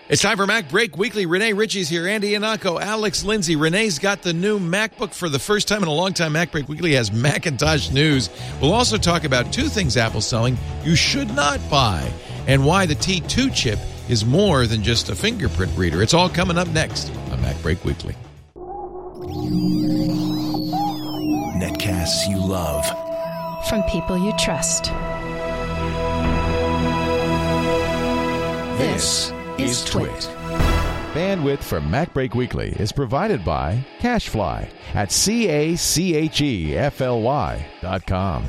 It's time for Mac Break Weekly. Renee Ritchie's here, Andy Ihnatko, Alex Lindsay. Renee's got the new MacBook for the first time in a long time. Mac Break Weekly has Macintosh news. We'll also talk about two things Apple's selling you should not buy and why the T2 chip is more than just a fingerprint reader. It's all coming up next on Mac Break Weekly. Netcasts you love. From people you trust. This is Twit. Bandwidth for Mac Break Weekly is provided by CacheFly at CACHEFLY.com.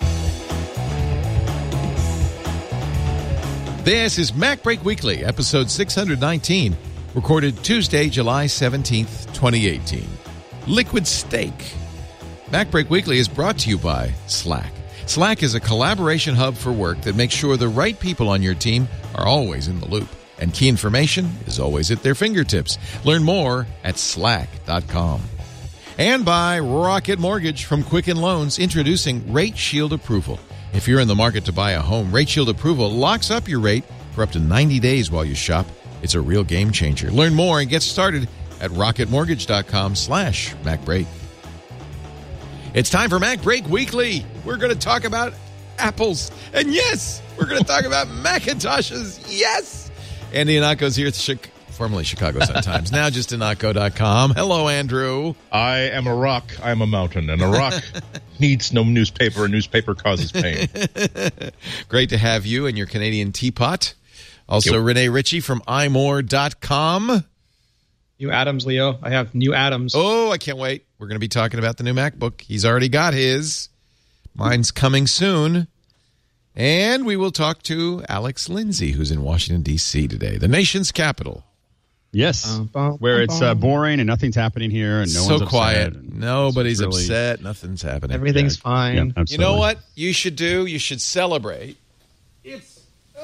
This is Mac Break Weekly, episode 619, recorded Tuesday, July 17th, 2018. Liquid Steak. Mac Break Weekly is brought to you by Slack. Slack is a collaboration hub for work that makes sure the right people on your team are always in the loop, and key information is always at their fingertips. Learn more at slack.com. And by Rocket Mortgage from Quicken Loans, introducing Rate Shield Approval. If you're in the market to buy a home, Rate Shield Approval locks up your rate for up to 90 days while you shop. It's a real game changer. Learn more and get started at rocketmortgage.com/MacBreak. It's time for Mac Break Weekly. We're going to talk about Apples. And yes, we're going to talk about Macintoshes. Yes. Andy Ihnatko's here at formerly Chicago Sun-Times, now just Ihnatko.com. Hello, Andrew. I am a rock. I am a mountain. And a rock needs no newspaper. A newspaper causes pain. Great to have you and your Canadian teapot. Also, Renee Ritchie from imore.com. New Adams, Leo. I have new Adams. Oh, I can't wait. We're going to be talking about the new MacBook. He's already got his. Mine's coming soon. And we will talk to Alex Lindsay, who's in Washington, D.C. today, the nation's capital. Yes, where it's boring and nothing's happening here. And no one's upset. Quiet. Nobody's upset. Nothing's happening. Everything's fine. You know what you should do? You should celebrate. It's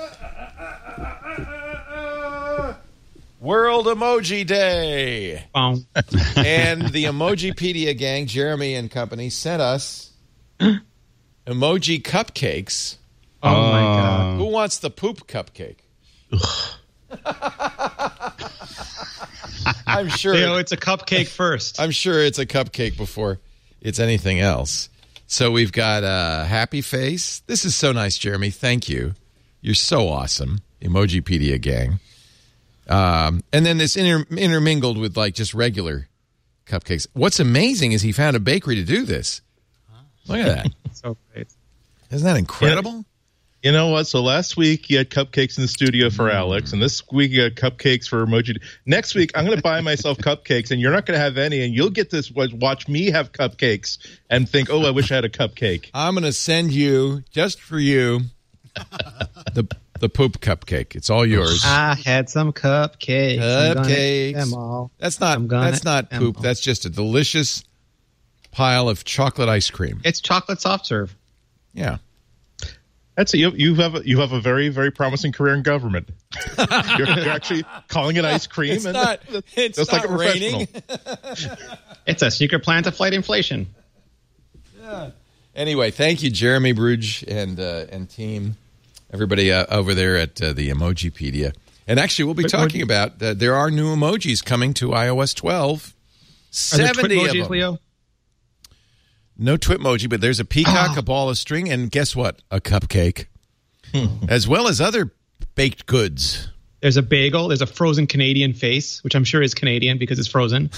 World Emoji Day. And the Emojipedia gang, Jeremy and company, sent us emoji cupcakes. Oh, my God. Who wants the poop cupcake? I'm sure. It's a cupcake first. I'm sure it's a cupcake before it's anything else. So we've got a happy face. This is so nice, Jeremy. Thank you. You're so awesome. Emojipedia gang. And then this intermingled with like just regular cupcakes. What's amazing is he found a bakery to do this. Look at that. So great. Isn't that incredible? You know what? So last week you had cupcakes in the studio for Alex, and this week you got cupcakes for Emoji. Next week I'm going to buy myself cupcakes, and you're not going to have any, and you'll get this watch me have cupcakes and think, oh, I wish I had a cupcake. I'm going to send you, just for you, the poop cupcake. It's all yours. I had some cupcakes. Cupcakes. Them all. That's not poop. All. That's just a delicious pile of chocolate ice cream. It's chocolate soft serve. Yeah. That's it. You have a very, very promising career in government. You're actually calling it ice cream. It's not like a raining. It's a secret plan to fight inflation. Yeah. Anyway, thank you, Jeremy Bruge and team, everybody over there at the Emojipedia. And actually, we'll be talking about there are new emojis coming to iOS 12. 70 of them. Leo? No Twitmoji, but there's a peacock, a ball of string, and guess what? A cupcake. As well as other baked goods. There's a bagel. There's a frozen Canadian face, which I'm sure is Canadian because it's frozen.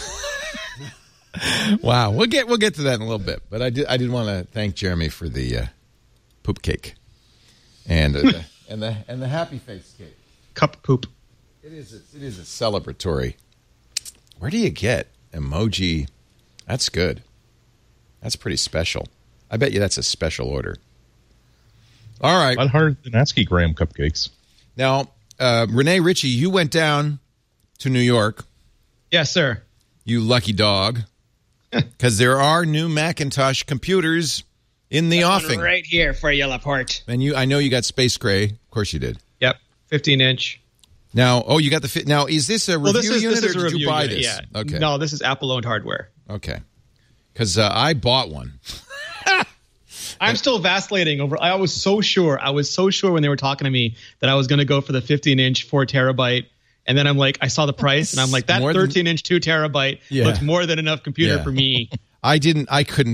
Wow. We'll get to that in a little bit. But I did want to thank Jeremy for the poop cake and the happy face cake. Cup poop. It is a celebratory. Where do you get emoji? That's good. That's pretty special. I bet you that's a special order. All right. A lot harder than ASCII graham cupcakes. Now, Renee Ritchie, you went down to New York. Yes, sir. You lucky dog. Because there are new Macintosh computers in the offing. Right here for you, Laporte. And I know you got Space Gray. Of course you did. Yep, 15-inch. Now, you got the Now, is this a review unit or did you buy this? Yeah. Okay. No, this is Apple-owned hardware. Okay. Because I bought one. I'm still vacillating over. I was so sure when they were talking to me that I was going to go for the 15-inch 4 terabyte And then I'm like, I saw the price, and I'm like, that 13-inch 2 terabyte looks more than enough computer for me. I did,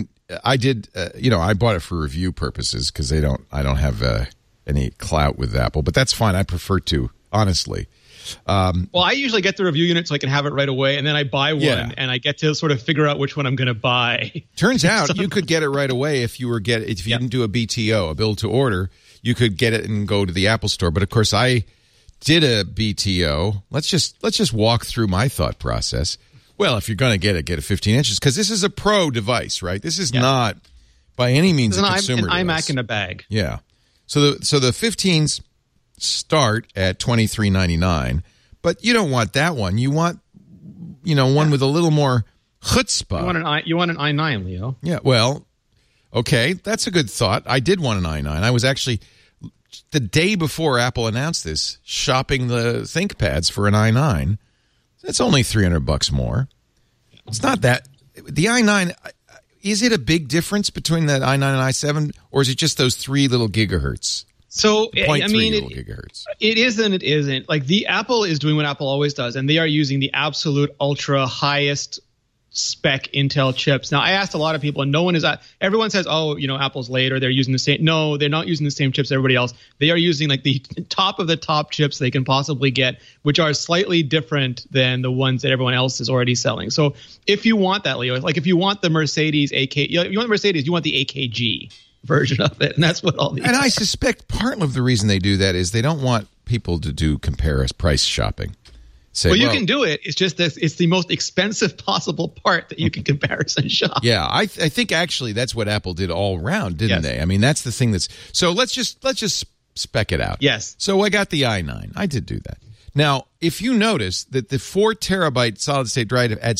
I bought it for review purposes because I don't have any clout with Apple, but that's fine. I prefer to, honestly. Well, I usually get the review unit so I can have it right away, and then I buy one, and I get to sort of figure out which one I'm going to buy. Turns out you could get it right away if you didn't do a BTO, a build to order. You could get it and go to the Apple Store. But of course, I did a BTO. Let's just walk through my thought process. Well, if you're going to get it 15 inches because this is a pro device, right? This is not by any means a consumer device. An iMac in a bag. Yeah. So the 15s start at $23.99, but you don't want that one. You want one with a little more chutzpah. You want an i9, Leo. Yeah. Well, okay, that's a good thought. I did want an i9. I was actually the day before Apple announced this shopping the ThinkPads for an i9. It's only $300 more. It's not that. The i9, is it a big difference between the i9 and i7, or is it just those 3 little gigahertz? So, gigahertz. It is and it isn't. Like, the Apple is doing what Apple always does, and they are using the absolute ultra highest spec Intel chips. Now, I asked a lot of people, and no one is everyone says, Apple's late, or they're using the same. No, they're not using the same chips as everybody else. They are using like the top of the top chips they can possibly get, which are slightly different than the ones that everyone else is already selling. So if you want that, Leo, like if you want the Mercedes you want the Mercedes, you want the AKG version of it, and that's what all these And are. I suspect part of the reason they do that is they don't want people to do price shopping. You can do it. It's just that it's the most expensive possible part that you can comparison shop. Yeah, I think actually that's what Apple did all around, didn't they? I mean, that's the thing so let's just spec it out. Yes. So I got the i9. I did do that. Now, if you notice that the 4 terabyte solid state drive adds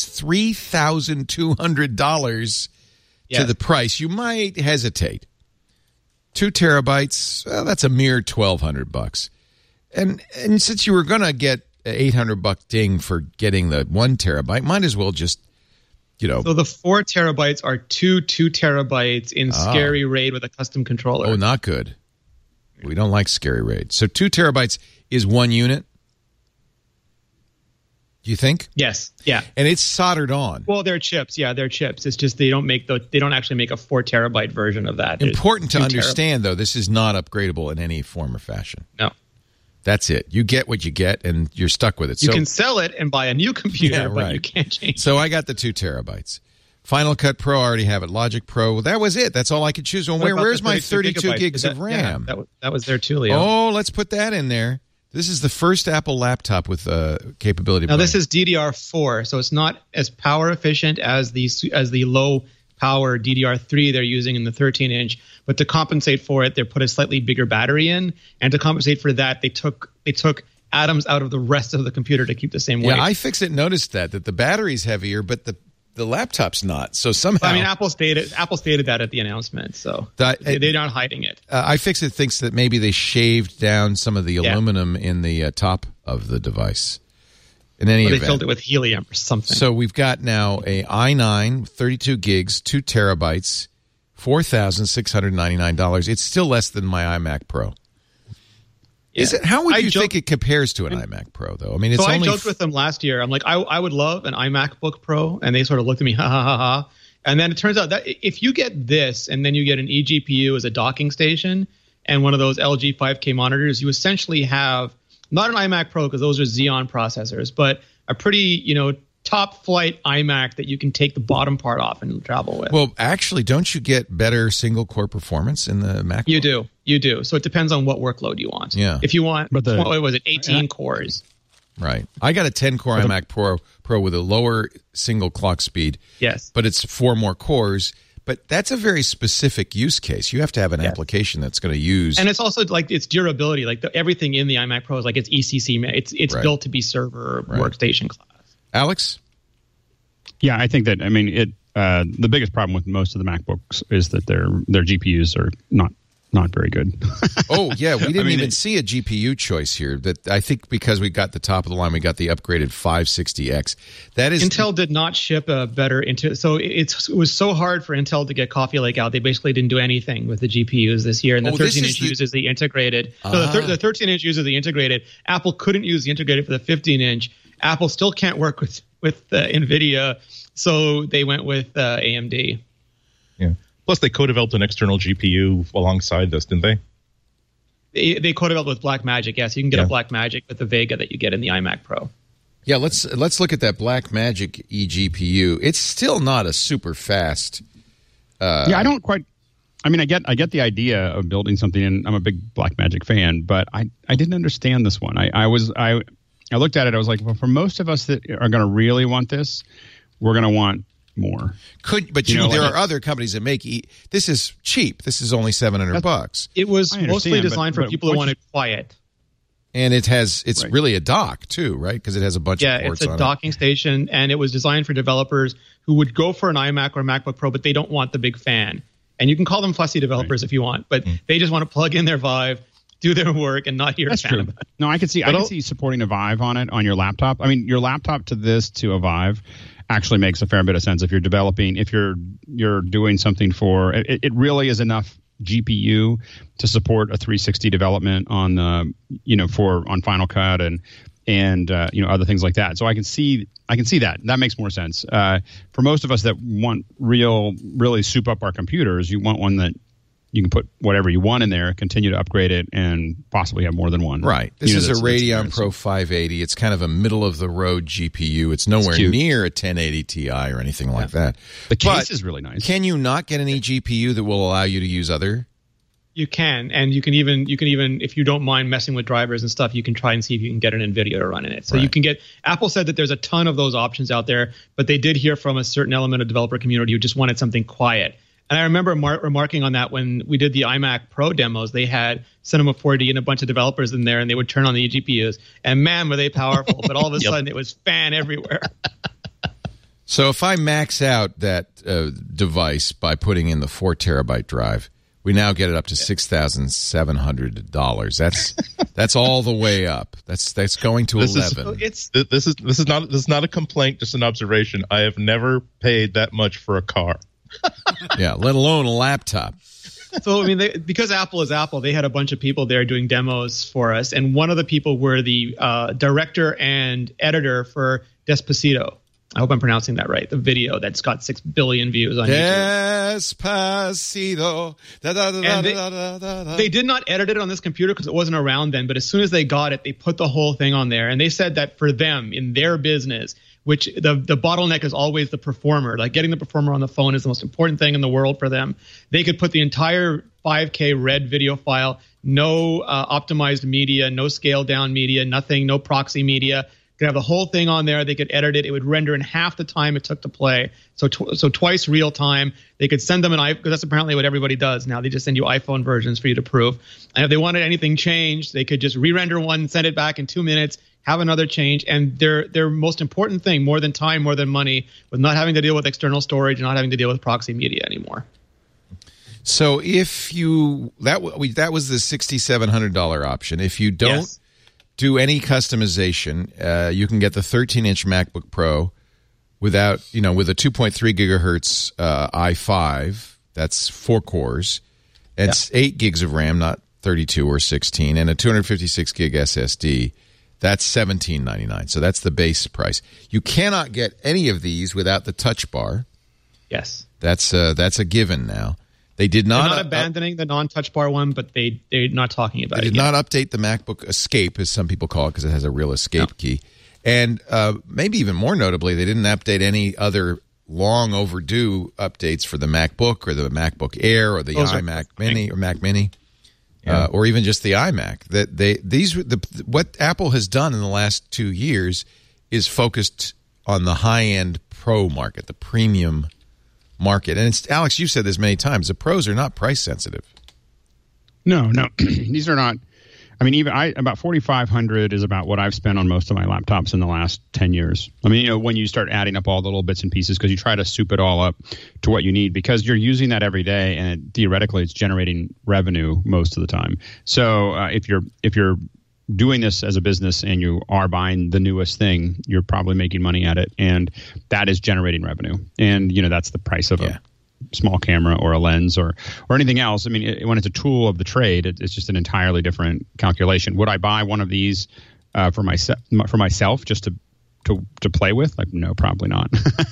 $3,200 to the price, you might hesitate. 2 terabytes, well, that's a mere $1,200. And since you were going to get $800 ding for getting the 1 terabyte, might as well just, So the 4 terabytes are 2 terabytes in Scary RAID with a custom controller. Oh, not good. We don't like Scary RAID. So 2 terabytes is 1 unit? Do you think? Yes. Yeah. And it's soldered on. Well, they're chips. Yeah, they're chips. It's just they don't actually make a 4 terabyte version of that. Important to understand, though, this is not upgradable in any form or fashion. No. That's it. You get what you get, and you're stuck with it. You can sell it and buy a new computer, but you can't change it. So I got the 2 terabytes. Final Cut Pro, I already have it. Logic Pro, well, that was it. That's all I could choose. Well, where's my 32 gigs of RAM? Yeah, that was there too, Leo. Oh, let's put that in there. This is the first Apple laptop with capability. Now, this is DDR4, so it's not as power efficient as the low power DDR3 they're using in the 13-inch, but to compensate for it, they put a slightly bigger battery in, and to compensate for that, they took atoms out of the rest of the computer to keep the same weight. Yeah, I noticed that the battery's heavier, but the laptop's not. So somehow, I mean, Apple stated that at the announcement, so they're not hiding it. iFixit thinks that maybe they shaved down some of the aluminum in the top of the device. In any event, they filled it with helium or something. So we've got now a i9, 32 gigs, 2 terabytes, $4,699. It's still less than my iMac Pro. Yeah. Is it? How would you think it compares to an iMac Pro, though? I mean, it's I joked with them last year. I'm like, I would love an iMacBook Pro, and they sort of looked at me, ha ha ha ha. And then it turns out that if you get this, and then you get an eGPU as a docking station, and one of those LG 5K monitors, you essentially have not an iMac Pro because those are Xeon processors, but a pretty, top flight iMac that you can take the bottom part off and travel with. Well, actually, don't you get better single core performance in the MacBook? You do. So it depends on what workload you want. Yeah. If you want, what was it, 18 cores? Right. I got a 10-core iMac Pro with a lower single clock speed. Yes. But it's 4 more cores. But that's a very specific use case. You have to have an application that's going to use. And it's also like its durability. Like everything in the iMac Pro is like it's ECC. It's built to be server workstation class. Alex? Yeah, I think that, the biggest problem with most of the MacBooks is that their GPUs are not not very good. Oh, yeah. We didn't even see a GPU choice here. That I think because we got the top of the line, we got the upgraded 560X. That is Intel did not ship a better Intel. So it was so hard for Intel to get Coffee Lake out. They basically didn't do anything with the GPUs this year. And the 13-inch uses the integrated. So the 13-inch uses the integrated. Apple couldn't use the integrated for the 15-inch. Apple still can't work with NVIDIA. So they went with AMD. Yeah. Plus, they co-developed an external GPU alongside this, didn't they? They co-developed with Blackmagic. Yes, you can get a Blackmagic with the Vega that you get in the iMac Pro. Yeah, let's look at that Blackmagic eGPU. It's still not a super fast. I don't quite. I mean, I get the idea of building something, and I'm a big Blackmagic fan, but I didn't understand this one. I looked at it. I was like, well, for most of us that are going to really want this, we're going to want more. There are other companies that make this is cheap. This is only $700. It was mostly designed for people who wanted quiet. And it's really a dock too, right? Because it has a bunch of ports on it. Yeah, it's a docking station, and it was designed for developers who would go for an iMac or MacBook Pro, but they don't want the big fan. And you can call them fussy developers if you want, but they just want to plug in their Vive, do their work, and not hear a fan about it. No, I can see supporting a Vive on it on your laptop. I mean, your laptop to a Vive actually makes a fair bit of sense if you're developing, if you're doing something for it really is enough GPU to support a 360 development on on Final Cut and other things like that. So I can see that makes more sense. For most of us that want really soup up our computers, you want one that you can put whatever you want in there, continue to upgrade it, and possibly have more than one. Right. This is a Radeon Pro 580. It's kind of a middle-of-the-road GPU. It's nowhere near a 1080 Ti or anything like that. The case is really nice. Can you not get an eGPU that will allow you to use other? You can, and you can even if you don't mind messing with drivers and stuff, you can try and see if you can get an NVIDIA to run in it. So you can get. Apple said that there's a ton of those options out there, but they did hear from a certain element of developer community who just wanted something quiet. And I remember remarking on that when we did the iMac Pro demos. They had Cinema 4D and a bunch of developers in there, and they would turn on the eGPUs, and man, were they powerful! But all of a sudden, it was fan everywhere. So if I max out that device by putting in the 4 terabyte drive, we now get it up to $6,700. That's all the way up. That's going to 11. This is not a complaint, just an observation. I have never paid that much for a car. Yeah, let alone a laptop. So, I mean, because Apple is Apple, they had a bunch of people there doing demos for us. And one of the people were the director and editor for Despacito. I hope I'm pronouncing that right. The video that's got 6 billion views on Despacito. YouTube. They did not edit it on this computer because it wasn't around then. But as soon as they got it, they put the whole thing on there. And they said that for them, in their business, which the bottleneck is always the performer. Like getting the performer on the phone is the most important thing in the world for them. They could put the entire 5K red video file, no optimized media, no scaled down media, nothing, no proxy media. Could have the whole thing on there. They could edit it. It would render in half the time it took to play. So twice real time. They could send them an iPhone, because that's apparently what everybody does now. They just send you iPhone versions for you to prove. And if they wanted anything changed, they could just re-render one, send it back in 2 minutes, have another change. And their most important thing, more than time, more than money, was not having to deal with external storage and not having to deal with proxy media anymore. So if you that was the $6,700 option. If you don't do any customization, you can get the 13-inch MacBook Pro without, with a 2.3 gigahertz i5. That's 4 cores. It's 8 gigs of RAM, not 32 or 16, and a 256 gig SSD. That's $17.99. So that's the base price. You cannot get any of these without the Touch Bar. Yes, that's a given now. They did not. They're not abandoning the non-touch bar one, but they're not talking about it. They did not update the MacBook Escape, as some people call it, because it has a real escape key. And maybe even more notably, they didn't update any other long overdue updates for the MacBook or the MacBook Air or the iMac Mini or Mac Mini, or even just the iMac. What Apple has done in the last 2 years is focused on the high-end Pro market, the premium market. And Alex, you've said this many times, the pros are not price sensitive. No. These are not. I mean, about 4,500 is about what I've spent on most of my laptops in the last 10 years. I mean, you know, when you start adding up all the little bits and pieces, because you try to soup it all up to what you need, because you're using that every day, and theoretically, it's generating revenue most of the time. So if you're doing this as a business and you are buying the newest thing, you're probably making money at it, and that is generating revenue. And you know, that's the price of a small camera or a lens or anything else. I mean, when it's a tool of the trade, it's just an entirely different calculation. Would I buy one of these for myself just to play with? Like, no, probably not.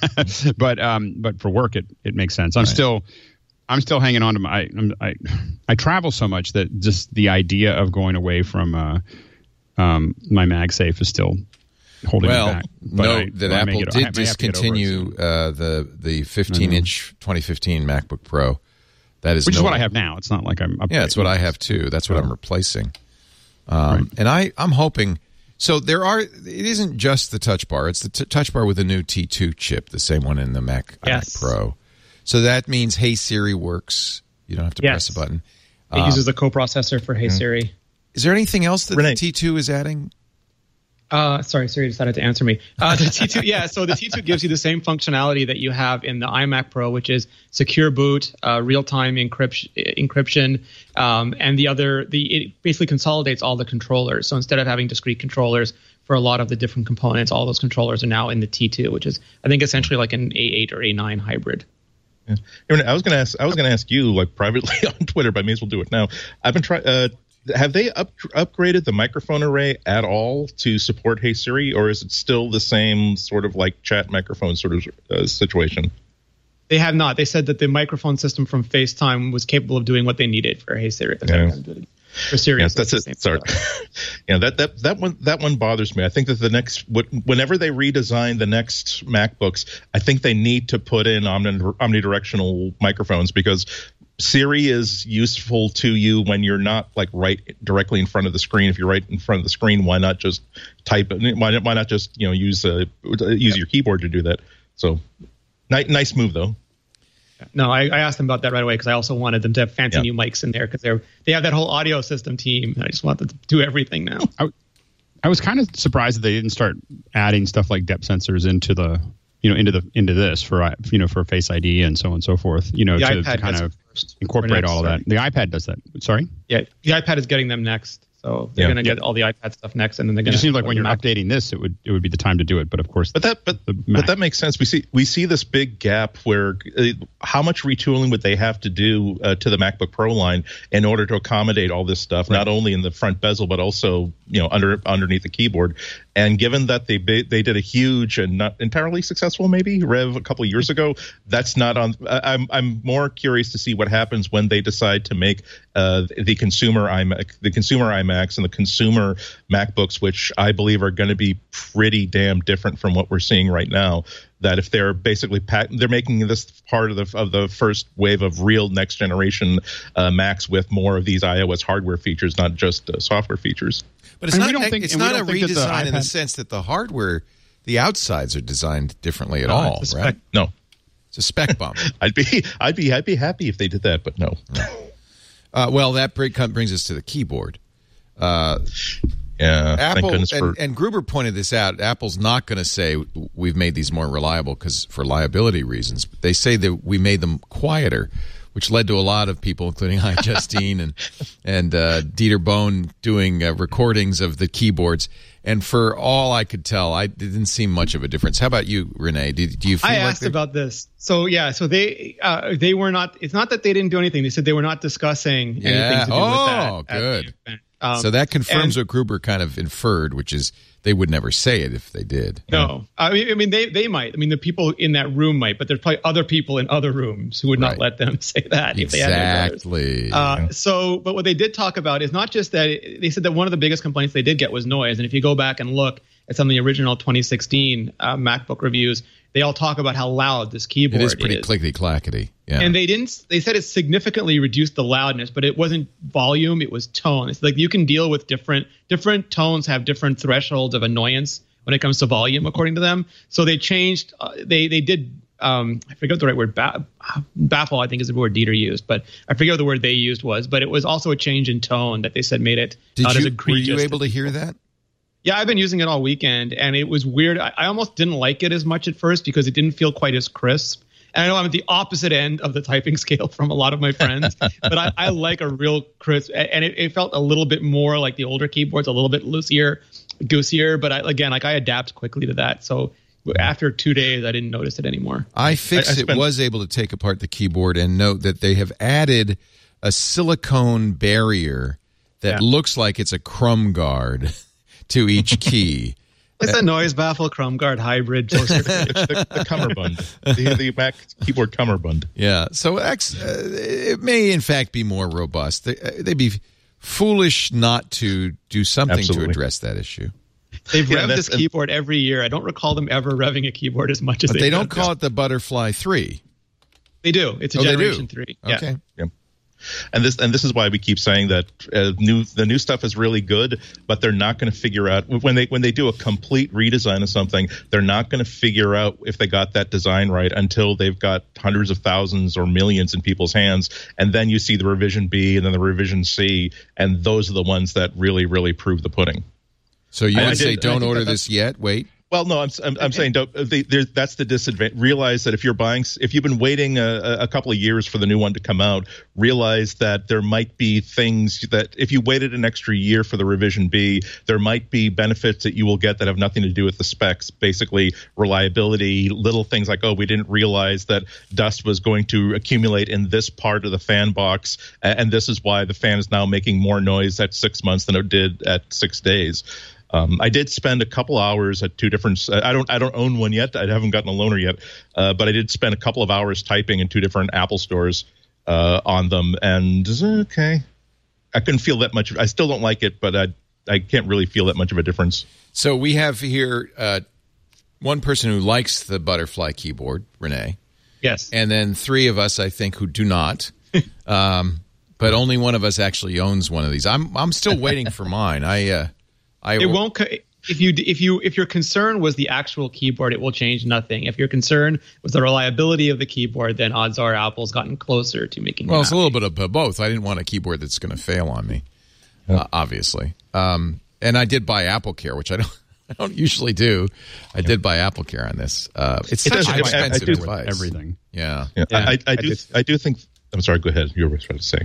but for work, it makes sense. I'm still hanging on to I travel so much that just the idea of going away from my MagSafe is still holding me back. Note that Apple did discontinue the 15-inch 2015 MacBook Pro. Which is what I have now. It's not like I'm upgrading. Yeah, it's what I have too. That's what I'm replacing. And I'm hoping. So it isn't just the Touch Bar. It's the Touch Bar with the new T2 chip, the same one in the Mac Pro. So that means Hey Siri works. You don't have to press a button. It uses the coprocessor for Hey Siri. Is there anything else that the T2 is adding? Sorry, Siri decided to answer me. The T2, so the T2 gives you the same functionality that you have in the iMac Pro, which is secure boot, real-time encryption, and it basically consolidates all the controllers. So instead of having discrete controllers for a lot of the different components, all those controllers are now in the T2, which is, I think, essentially like an A8 or A9 hybrid. Yeah. I was going to ask you, like, privately on Twitter, but I may as well do it now. I've been trying. Have they upgraded the microphone array at all to support Hey Siri, or is it still the same sort of like chat microphone sort of situation? They have not. They said that the microphone system from FaceTime was capable of doing what they needed for Hey Siri. For Siri, that's it. Sorry, that one bothers me. I think that whenever they redesign the next MacBooks, I think they need to put in omnidirectional microphones, because Siri is useful to you when you're not like right directly in front of the screen. If you're right in front of the screen, why not just type it? Why not just use your keyboard to do that? So nice move though. No, I asked them about that right away, because I also wanted them to have fancy new mics in there, because they have that whole audio system team, and I just want them to do everything now. I was kind of surprised that they didn't start adding stuff like depth sensors into the into this for Face ID and so on and so forth. To kind of incorporate all of that. The iPad does that. Sorry. Yeah, the iPad is getting them next. So they're going to get all the iPad stuff next, and then they're going to. It just seems like when you're updating this, it would be the time to do it. But of course, but that makes sense. We see this big gap where how much retooling would they have to do to the MacBook Pro line in order to accommodate all this stuff, not only in the front bezel but also underneath the keyboard. And given that they did a huge and not entirely successful Rev a couple of years ago, that's not on. I'm more curious to see what happens when they decide to make the consumer iMacs and the consumer MacBooks, which I believe are going to be pretty damn different from what we're seeing right now. That if they're basically they're making this part of the first wave of real next generation Macs with more of these iOS hardware features, not just software features. But it's not a redesign in the sense that the hardware, the outsides are designed differently at all, right? No, it's a spec bump. I'd be happy if they did that, but no. Well, that brings us to the keyboard. Apple and Gruber pointed this out. Apple's not going to say we've made these more reliable for liability reasons. They say that we made them quieter, which led to a lot of people, including Justine and Dieter Bohn, doing recordings of the keyboards. And for all I could tell, it didn't seem much of a difference. How about you, Renee? Do you feel I asked about this. So they were not. It's not that they didn't do anything. They said they were not discussing anything to do with that. Oh, good. So that confirms what Gruber kind of inferred, which is they would never say it if they did. No, I mean they might. I mean the people in that room might, but there's probably other people in other rooms who would not let them say that if they had exactly. But what they did talk about is not just that. They said that one of the biggest complaints they did get was noise, and if you go back and look at some of the original 2016 MacBook reviews, they all talk about how loud this keyboard is. It is pretty clickety-clackety. Yeah. And they said it significantly reduced the loudness, but it wasn't volume, it was tone. It's like you can deal with different tones have different thresholds of annoyance when it comes to volume, according to them. So they changed, they did I forget the right word. Baffle, I think, is the word Dieter used, but I forget what the word they used was. But it was also a change in tone that they said made it not as egregious. Were you able to hear that? Yeah, I've been using it all weekend, and it was weird. I almost didn't like it as much at first because it didn't feel quite as crisp. And I know I'm at the opposite end of the typing scale from a lot of my friends, but I like a real crisp, and it felt a little bit more like the older keyboards, a little bit loosier, goosier. But I adapt quickly to that. So after 2 days, I didn't notice it anymore. Was able to take apart the keyboard and note that they have added a silicone barrier that looks like it's a crumb guard to each key. It's a noise baffle crumb guard hybrid toaster. It's the cummerbund, the Mac keyboard cummerbund. Yeah, so it may in fact be more robust. They'd be foolish not to do something to address that issue. They've revved this keyboard every year. I don't recall them ever revving a keyboard as much as they don't call it the Butterfly 3. They do. It's a Generation 3. Okay. Yeah. And this is why we keep saying that the new stuff is really good, but they're not going to figure out when they do a complete redesign of something, they're not going to figure out if they got that design right until they've got hundreds of thousands or millions in people's hands, and then you see the revision B and then the revision C, and those are the ones that really, really prove the pudding. So you would say don't order this yet? Wait. Well, no, I'm saying don't. That's the disadvantage. Realize that if you've been waiting a couple of years for the new one to come out, realize that there might be things that if you waited an extra year for the revision B, there might be benefits that you will get that have nothing to do with the specs. Basically, reliability, little things like, we didn't realize that dust was going to accumulate in this part of the fan box, and this is why the fan is now making more noise at 6 months than it did at 6 days. I did spend a couple hours at two different. I don't own one yet. I haven't gotten a loaner yet, but I did spend a couple of hours typing in two different Apple stores on them, and okay, I couldn't feel that much. I still don't like it, but I can't really feel that much of a difference. So we have here one person who likes the Butterfly keyboard, Renee. Yes, and then three of us, I think, who do not. But only one of us actually owns one of these. I'm still waiting for mine. It won't. If your concern was the actual keyboard, it will change nothing. If your concern was the reliability of the keyboard, then odds are Apple's gotten closer to making. Well, it's a little bit of both. I didn't want a keyboard that's going to fail on me, obviously. And I did buy AppleCare, which I don't usually do. I did buy AppleCare on this. It's such an expensive device. Everything. Yeah. I do think. I'm sorry. Go ahead. You were about to say.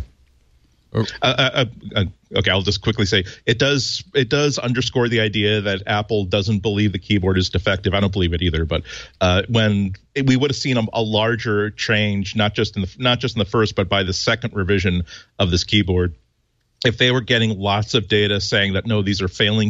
Okay, I'll just quickly say it does underscore the idea that Apple doesn't believe the keyboard is defective. I don't believe it either. But when we would have seen a larger change, not just in the first, but by the second revision of this keyboard, if they were getting lots of data saying that no, these are failing,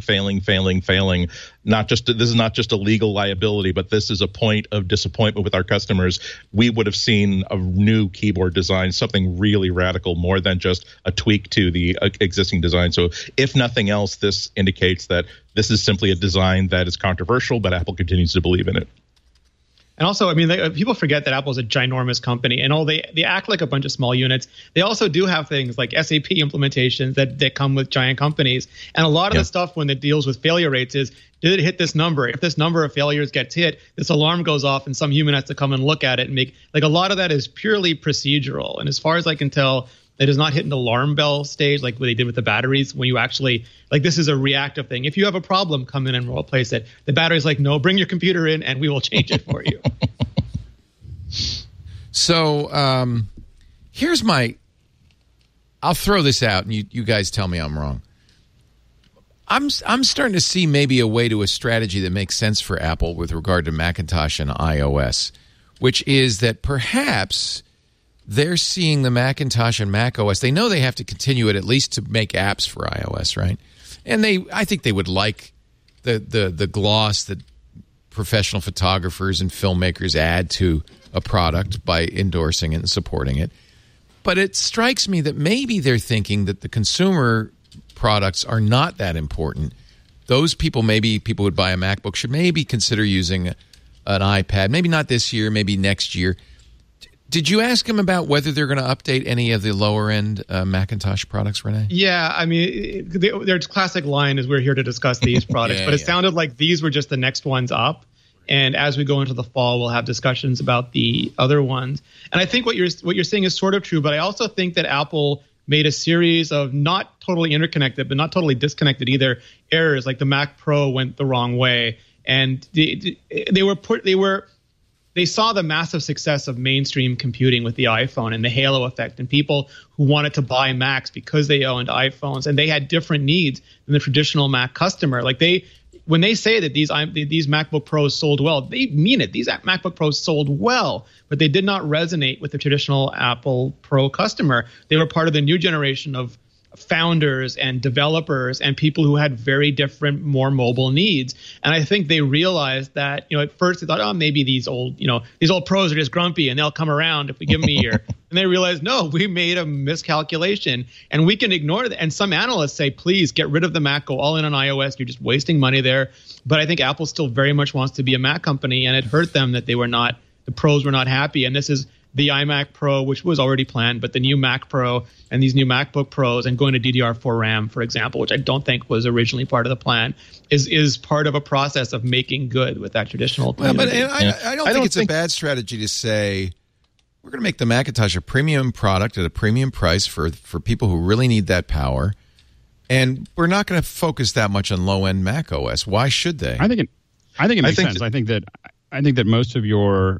this is not just a legal liability, but this is a point of disappointment with our customers, we would have seen a new keyboard design, something really radical, more than just a tweak to the existing design. So if nothing else, this indicates that this is simply a design that is controversial, but Apple continues to believe in it. And also, I mean, people forget that Apple's a ginormous company, and they act like a bunch of small units. They also do have things like SAP implementations that come with giant companies. And a lot of the stuff when it deals with failure rates is, did it hit this number? If this number of failures gets hit, this alarm goes off, and some human has to come and look at it and make, like, a lot of that is purely procedural. And as far as I can tell, it is not hitting the alarm bell stage like what they did with the batteries. When you actually, like, this is a reactive thing. If you have a problem, come in and replace it. The battery's like, no, bring your computer in and we will change it for you. So here's I'll throw this out and you guys tell me I'm wrong. I'm starting to see maybe a way to a strategy that makes sense for Apple with regard to Macintosh and iOS, which is that perhaps they're seeing the Macintosh and Mac OS. They know they have to continue it at least to make apps for iOS, right? And I think they would like the gloss that professional photographers and filmmakers add to a product by endorsing it and supporting it. But it strikes me that maybe they're thinking that the consumer products are not that important. Those people, maybe people who would buy a MacBook, should maybe consider using an iPad. Maybe not this year, maybe next year. Did you ask him about whether they're going to update any of the lower-end Macintosh products, Renee? Yeah, I mean, their classic line is we're here to discuss these products, but it sounded like these were just the next ones up. And as we go into the fall, we'll have discussions about the other ones. And I think what you're saying is sort of true, but I also think that Apple made a series of not totally interconnected, but not totally disconnected either, errors. Like the Mac Pro went the wrong way, and they saw the massive success of mainstream computing with the iPhone and the halo effect, and people who wanted to buy Macs because they owned iPhones, and they had different needs than the traditional Mac customer. Like when they say that these MacBook Pros sold well, they mean it. These MacBook Pros sold well, but they did not resonate with the traditional Apple Pro customer. They were part of the new generation of founders and developers and people who had very different, more mobile needs. And I think they realized that, at first they thought, oh, maybe these old pros are just grumpy and they'll come around if we give them a year. And they realized, no, we made a miscalculation and we can ignore that. And some analysts say, please get rid of the Mac, go all in on iOS. You're just wasting money there. But I think Apple still very much wants to be a Mac company, and it hurt them that the pros were not happy. And this is the iMac Pro, which was already planned, but the new Mac Pro and these new MacBook Pros and going to DDR4 RAM, for example, which I don't think was originally part of the plan, is part of a process of making good with that traditional. Well, but I don't think it's a bad strategy to say we're going to make the Macintosh a premium product at a premium price for people who really need that power, and we're not going to focus that much on low-end Mac OS. Why should they? I think it makes sense. I think that most of your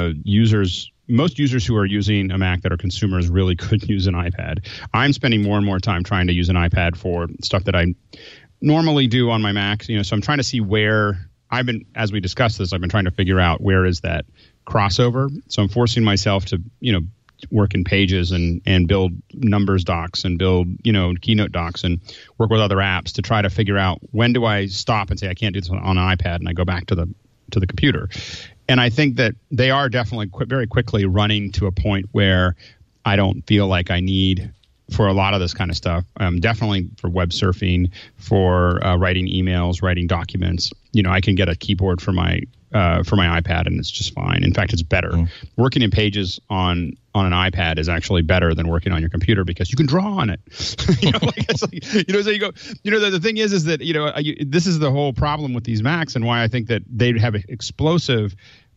most users who are using a Mac that are consumers really could use an iPad. I'm spending more and more time trying to use an iPad for stuff that I normally do on my Mac. So I'm trying to see where as we discussed this, I've been trying to figure out where is that crossover. So I'm forcing myself to, work in Pages and build Numbers docs and build, Keynote docs and work with other apps to try to figure out when do I stop and say I can't do this on an iPad, and I go back to the computer. And I think that they are definitely very quickly running to a point where I don't feel like I need for a lot of this kind of stuff. Definitely for web surfing, for writing emails, writing documents. I can get a keyboard for my iPad and it's just fine. In fact, it's better. Working in Pages on an iPad is actually better than working on your computer because you can draw on it. So you go. The thing is that this is the whole problem with these Macs and why I think that they'd have an explosive.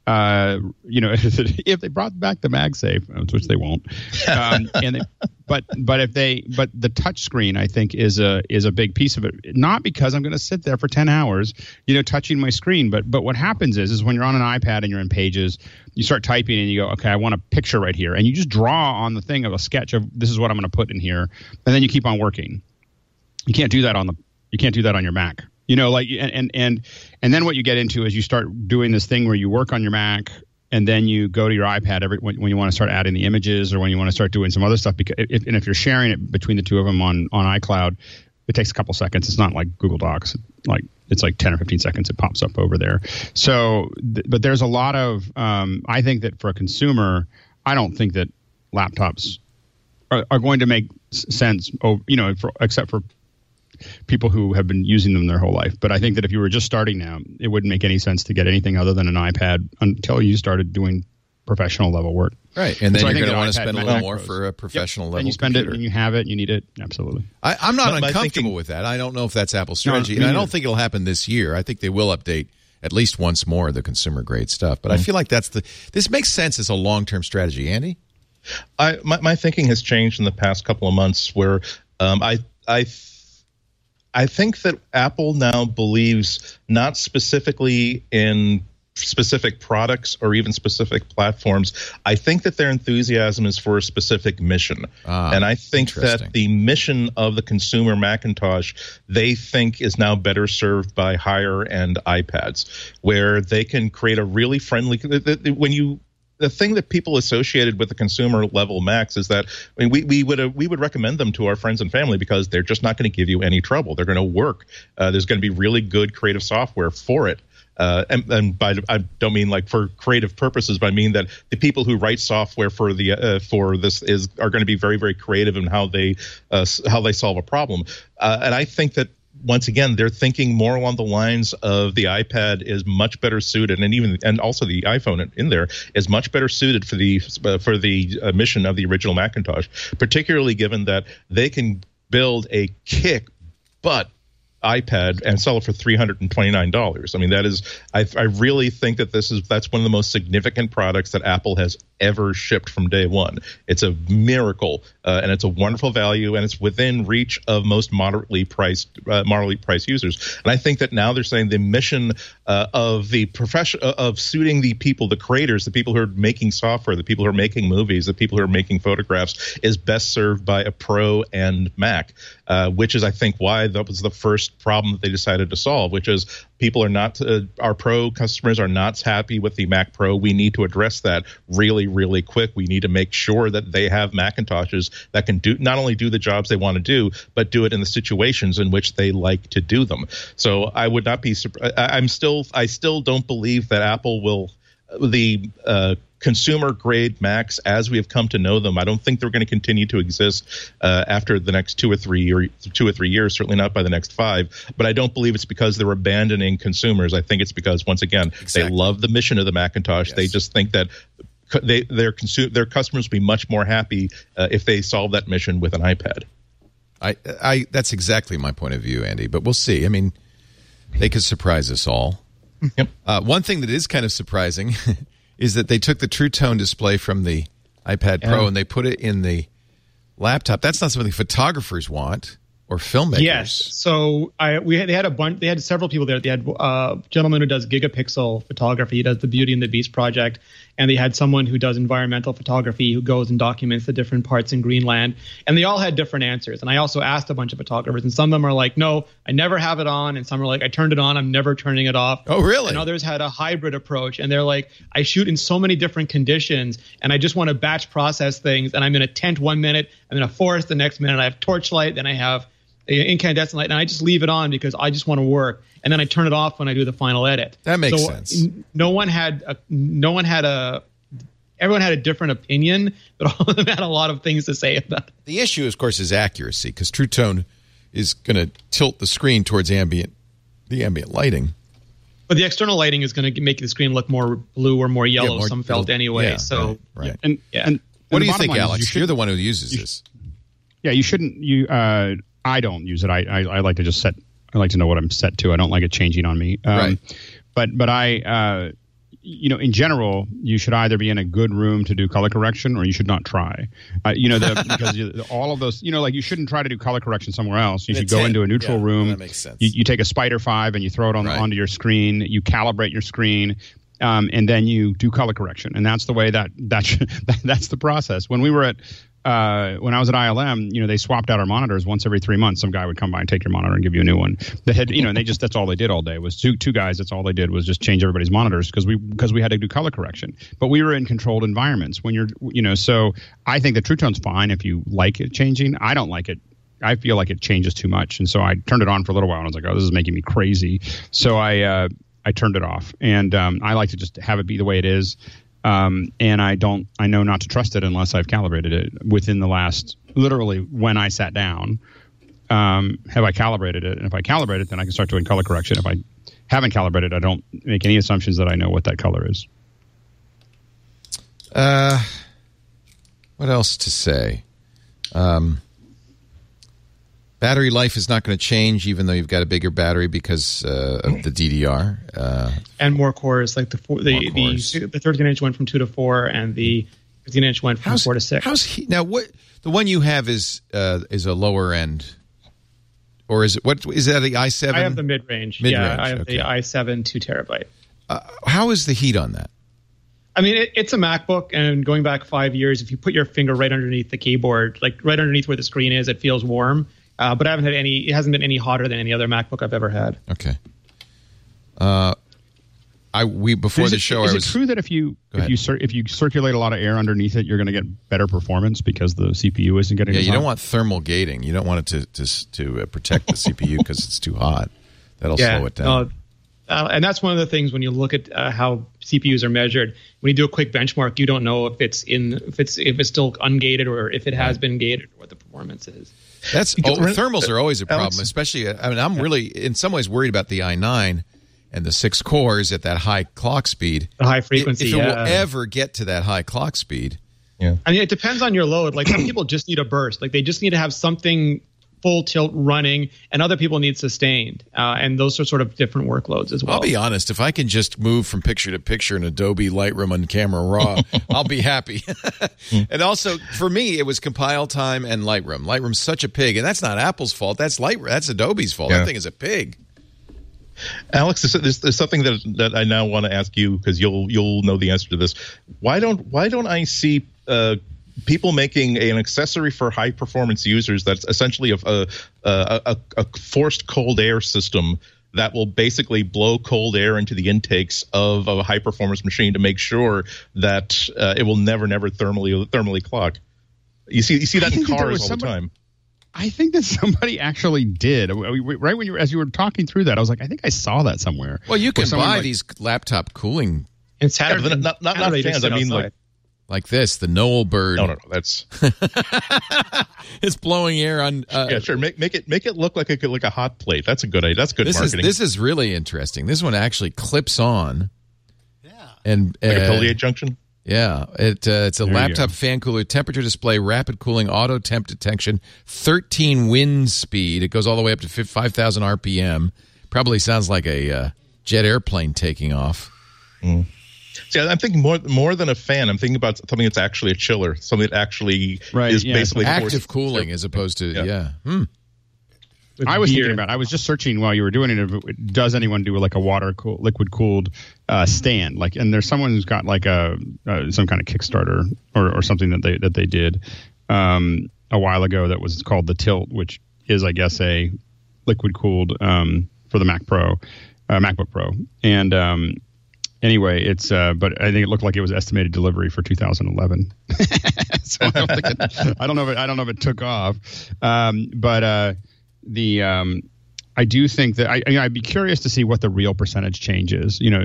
If they brought back the MagSafe, which they won't, but the touch screen I think is a big piece of it. Not because I'm going to sit there for 10 hours, touching my screen, but what happens is when you're on an iPad and you're in Pages, you start typing and you go, okay, I want a picture right here, and you just draw on the thing of a sketch of this is what I'm going to put in here, and then you keep on working. You can't do that on your Mac. And then what you get into is you start doing this thing where you work on your Mac and then you go to your iPad when you want to start adding the images or when you want to start doing some other stuff. If you're sharing it between the two of them on iCloud, it takes a couple seconds. It's not like Google Docs. It's like 10 or 15 seconds. It pops up over there. So, but there's a lot of I think that for a consumer, I don't think that laptops are going to make sense. Except for people who have been using them their whole life. But I think that if you were just starting now, it wouldn't make any sense to get anything other than an iPad until you started doing professional level work. Right. And then you're going to want to spend a little more for a professional level. And you spend computer. it and you have it and you need it. Absolutely. I'm not uncomfortable with that. I don't know if that's Apple's strategy. And I don't think it'll happen this year. I think they will update at least once more the consumer grade stuff. But I feel like this makes sense as a long-term strategy. Andy? My thinking has changed in the past couple of months where I think that Apple now believes not specifically in specific products or even specific platforms. I think that their enthusiasm is for a specific mission. And I think that the mission of the consumer Macintosh, they think is now better served by higher end iPads, where they can create a really friendly the thing that people associated with the consumer level Macs is that we would recommend them to our friends and family because they're just not going to give you any trouble. They're going to work. There's going to be really good creative software for it. And I don't mean like for creative purposes, but I mean that the people who write software for this are going to be very, very creative in how they solve a problem. And I think that once again, they're thinking more along the lines of the iPad is much better suited, and also the iPhone in there is much better suited for the mission of the original Macintosh, particularly given that they can build a kick butt iPad and sell it for $329. I mean, that is, I really think that that's one of the most significant products that Apple has ever shipped from day one. It's a miracle, and it's a wonderful value, and it's within reach of most moderately priced users. And I think that now they're saying the mission of the profession of suiting the people, the creators, the people who are making software, the people who are making movies, the people who are making photographs, is best served by a Pro and Mac, which is, I think, why that was the first problem that they decided to solve, which is people are not, our Pro customers are not happy with the Mac Pro. We need to address that really, really quick. We need to make sure that they have Macintoshes that can do not only do the jobs they want to do, but do it in the situations in which they like to do them. So I would not be I still don't believe that Apple will, the consumer grade Macs as we have come to know them, I don't think they're going to continue to exist after the next 2 or 3 years, certainly not by the next 5. But I don't believe it's because they're abandoning consumers. I think it's because, once again, they love the mission of the Macintosh. Yes. They just think that their customers will be much more happy if they solve that mission with an iPad. That's exactly my point of view, Andy. But we'll see. I mean, they could surprise us all. Yep. One thing that is kind of surprising is that they took the True Tone display from the iPad Pro and they put it in the laptop. That's not something photographers want or filmmakers. Yes. So they had a bunch. They had several people there. They had a gentleman who does gigapixel photography. He does the Beauty and the Beast project, and they had someone who does environmental photography who goes and documents the different parts in Greenland. And they all had different answers. And I also asked a bunch of photographers, and some of them are like, "No, I never have it on," and some are like, "I turned it on. I'm never turning it off." Oh, really? And others had a hybrid approach, and they're like, "I shoot in so many different conditions, and I just want to batch process things. And I'm in a tent 1 minute, I'm in a forest the next minute. I have torchlight, then I have incandescent light, and I just leave it on because I just want to work, and then I turn it off when I do the final edit." That makes sense. Everyone had a different opinion, but all of them had a lot of things to say about it. The issue, of course, is accuracy, because True Tone is going to tilt the screen towards the ambient lighting. But the external lighting is going to make the screen look more blue or more yellow, some felt anyway. Yeah, so right. And what do you think, Alex? You're the one who uses this. Yeah, you shouldn't. I don't use it. I like to just set. I like to know what I'm set to. I don't like it changing on me. Right. But I, in general, you should either be in a good room to do color correction, or you should not try. Because all of those, like, you shouldn't try to do color correction somewhere else. You should go into a neutral room. That makes sense. You take a Spider 5 and you throw it onto your screen. You calibrate your screen. And then you do color correction, and that's the way that's the process. When we were at when I was at ILM, they swapped out our monitors once every 3 months. Some guy would come by and take your monitor and give you a new one. They had, and that's all they did all day was two guys. That's all they did was just change everybody's monitors because we had to do color correction. But we were in controlled environments when you're, so I think the True Tone's fine if you like it changing. I don't like it. I feel like it changes too much, and so I turned it on for a little while and I was like, oh, this is making me crazy. So I turned it off, and I like to just have it be the way it is. And I know not to trust it unless I've calibrated it within the last, literally when I sat down, have I calibrated it? And if I calibrate it, then I can start doing color correction. If I haven't calibrated, I don't make any assumptions that I know what that color is. What else to say? Battery life is not going to change, even though you've got a bigger battery because of the DDR. And more cores, like the 13-inch went from 2 to 4, and the 15-inch went from 4 to 6. Now, what the one you have is a lower end, or is it what is that the i7? I have the mid-range. Yeah, I have the i7 2 terabyte. How is the heat on that? I mean, it's a MacBook, and going back 5 years, if you put your finger right underneath the keyboard, like right underneath where the screen is, it feels warm. But I haven't had it hasn't been any hotter than any other MacBook I've ever had. Okay. Before the show, is it true that if you circulate a lot of air underneath it, you're going to get better performance because the CPU isn't getting? Yeah, you don't want thermal gating. You don't want it to protect the CPU because it's too hot. That'll slow it down. And that's one of the things when you look at how CPUs are measured. When you do a quick benchmark, you don't know if it's still ungated or if it has been gated or what the performance is. Thermals are always a problem, especially. I mean, I'm really in some ways worried about the i9 and the 6 cores at that high clock speed. The high frequency. If it will ever get to that high clock speed. Yeah. I mean, it depends on your load. Like some people just need a burst. Like they just need to have something full tilt running, and other people need sustained. And those are sort of different workloads as well. I'll be honest, if I can just move from picture to picture in Adobe Lightroom and Camera Raw, I'll be happy. And also, for me, it was compile time and Lightroom. Lightroom's such a pig, and that's not Apple's fault. That's That's Adobe's fault. Yeah. That thing is a pig. Alex, there's something that I now want to ask you, because you'll know the answer to this. Why don't I see people making an accessory for high performance users that's essentially a forced cold air system that will basically blow cold air into the intakes of a high performance machine to make sure that it will never thermally clog? You see that in cars all the time. I think that somebody actually did. Right when as you were talking through that, I was like, I think I saw that somewhere. Well, you can buy these laptop cooling And Saturday, not fans. I mean, like this, the Noel Bird. No, that's It's blowing air on. yeah, sure. Make it look like a hot plate. That's a good idea. That's good marketing. This is really interesting. This one actually clips on. Yeah. And like a Collier junction. Yeah, it's a laptop fan cooler, temperature display, rapid cooling, auto temp detection, 13 wind speed. It goes all the way up to 5,000 RPM. Probably sounds like a jet airplane taking off. Mm. See, I'm thinking more than a fan. I'm thinking about something that's actually a chiller, something that actually is basically active cooling as opposed to I was thinking about. I was just searching while you were doing it. Does anyone do like a liquid cooled stand? Like, and there's someone who's got like some kind of Kickstarter or something that they did a while ago that was called the Tilt, which is, I guess, a liquid cooled for the MacBook Pro. And anyway, it's but I think it looked like it was estimated delivery for 2011. So I don't know if it took off, but. I do think that I'd be curious to see what the real percentage change is. You know,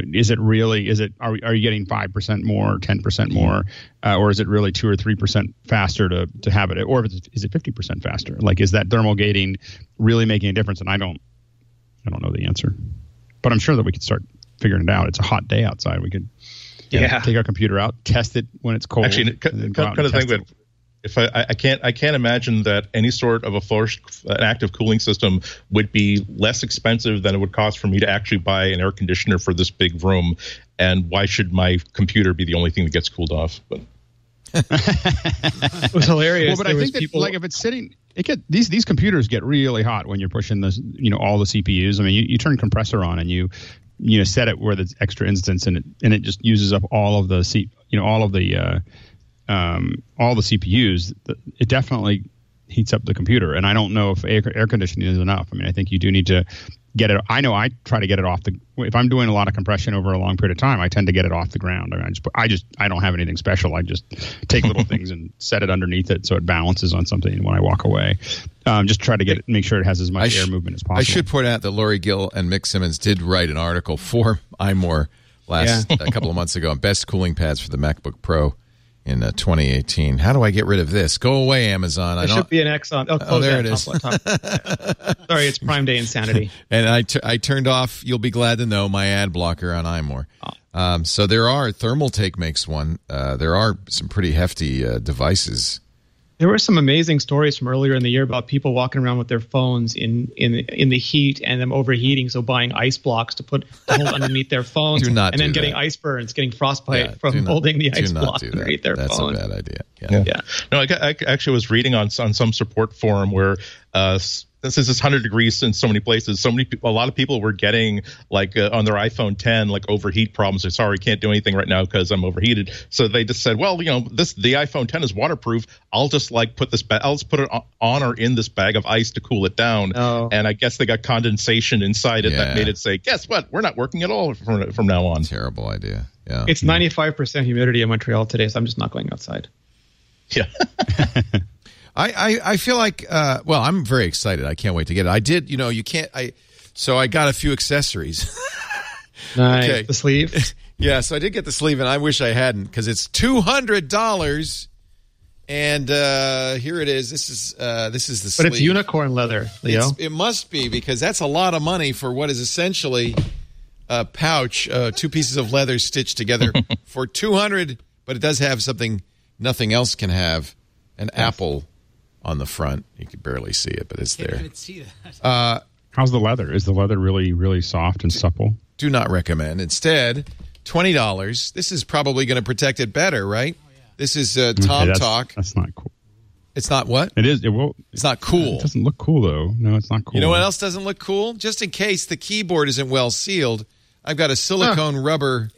are you getting 5% more, 10% more, or is it really 2 or 3% faster to have it, or is it 50% faster? Like, is that thermal gating really making a difference? And I don't know the answer, but I'm sure that we could start figuring it out. It's a hot day outside. We could take our computer out, test it when it's cold. Actually, kind of thing that. If I can't imagine that any sort of an active cooling system would be less expensive than it would cost for me to actually buy an air conditioner for this big room. And why should my computer be the only thing that gets cooled off? But it was hilarious. Well, but I think that like if it's sitting, these computers get really hot when you're pushing this, all the CPUs. I mean, you turn compressor on and you set it where there's extra instance and it just uses up all of the all the CPUs. It definitely heats up the computer, and I don't know if air conditioning is enough. I mean, I think you do need to get it. I know I try to get it off if I'm doing a lot of compression over a long period of time, I tend to get it off the ground. I mean, I don't have anything special. I just take little things and set it underneath it so it balances on something when I walk away. Just try to make sure it has as much air movement as possible. I should point out that Laurie Gill and Mick Simmons did write an article for iMore a couple of months ago on best cooling pads for the MacBook Pro in 2018. How do I get rid of this? Go away, Amazon. There should be an X on. Oh, there it is. Sorry, it's Prime Day insanity. And I turned off, you'll be glad to know, my ad blocker on iMore. Oh. So there are, Thermaltake makes one. There are some pretty hefty devices. There were some amazing stories from earlier in the year about people walking around with their phones in the heat and them overheating, so buying ice blocks to hold underneath their phones, and then getting ice burns, getting frostbite from holding the ice block underneath their phone. That's a bad idea. Yeah. No, I actually was reading on some support forum where since it's 100 degrees in so many places, a lot of people were getting like on their iPhone 10 like overheat problems. They're sorry, can't do anything right now because I'm overheated. So they just said, well, the iPhone 10 is waterproof. I'll just put it on or in this bag of ice to cool it down. Oh. And I guess they got condensation inside it that made it say, guess what? We're not working at all from now on. Terrible idea. Yeah. It's 95% humidity in Montreal today, so I'm just not going outside. Yeah. I feel like, I'm very excited. I can't wait to get it. I did, so I got a few accessories. Nice. Okay. The sleeve? Yeah, so I did get the sleeve, and I wish I hadn't, because it's $200. And here it is. This is the sleeve. But it's unicorn leather, Leo. It must be, because that's a lot of money for what is essentially a pouch, 2 pieces of leather stitched together for $200, but it does have something nothing else can have, an Apple on the front. You can barely see it, but it's there. I didn't see that. How's the leather? Is the leather really, really soft and supple? Do not recommend. Instead, $20. This is probably going to protect it better, right? Oh, yeah. This is Tom Talk. That's not cool. It's not what? It is. It's not cool. It doesn't look cool, though. No, it's not cool. You know what else doesn't look cool? Just in case the keyboard isn't well sealed, I've got a silicone rubber.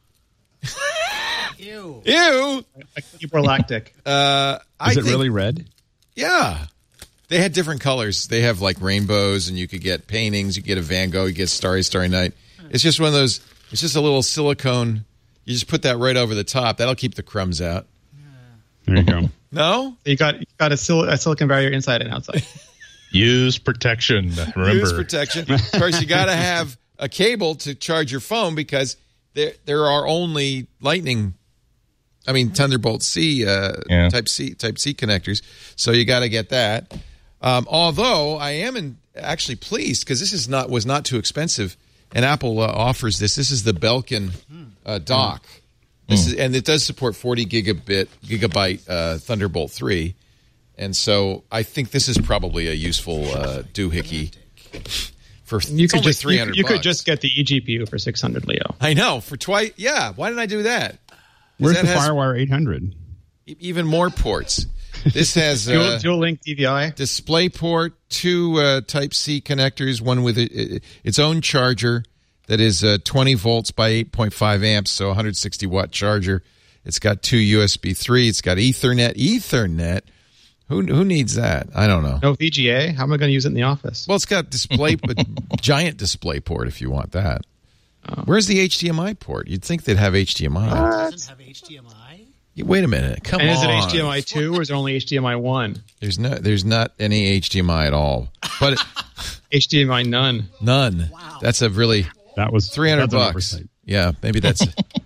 Ew. Like keyboard lactic. Is it really red? Yeah. They had different colors. They have like rainbows, and you could get paintings. You get a Van Gogh. You get Starry, Starry Night. It's just one of those. It's just a little silicone. You just put that right over the top. That'll keep the crumbs out. There you go. No? You got a silicon barrier inside and outside. Use protection. Remember. Use protection. Of course, you got to have a cable to charge your phone because there are only Thunderbolt C, Type C connectors. So you got to get that. Although I am actually pleased because this was not too expensive, and Apple offers this. This is the Belkin dock. And it does support 40 gigabyte Thunderbolt 3, and so I think this is probably a useful doohickey. For you could just $300. You could just get the eGPU for $600, Leo. I know for twice. Yeah, why didn't I do that? Where's the FireWire 800? Even more ports. This has dual link DVI, DisplayPort, 2 Type C connectors, one with its own charger that is 20 volts by 8.5 amps, so 160 watt charger. It's got 2 USB 3. It's got Ethernet. Who needs that? I don't know. No VGA. How am I going to use it in the office? Well, it's got giant display port if you want that. Where's the HDMI port? You'd think they'd have HDMI. It doesn't have HDMI. Wait a minute. Come on. And is it HDMI 2 or is it only HDMI 1? There's not any HDMI at all. But HDMI none. None. Wow. That's that was $300. Yeah, maybe that's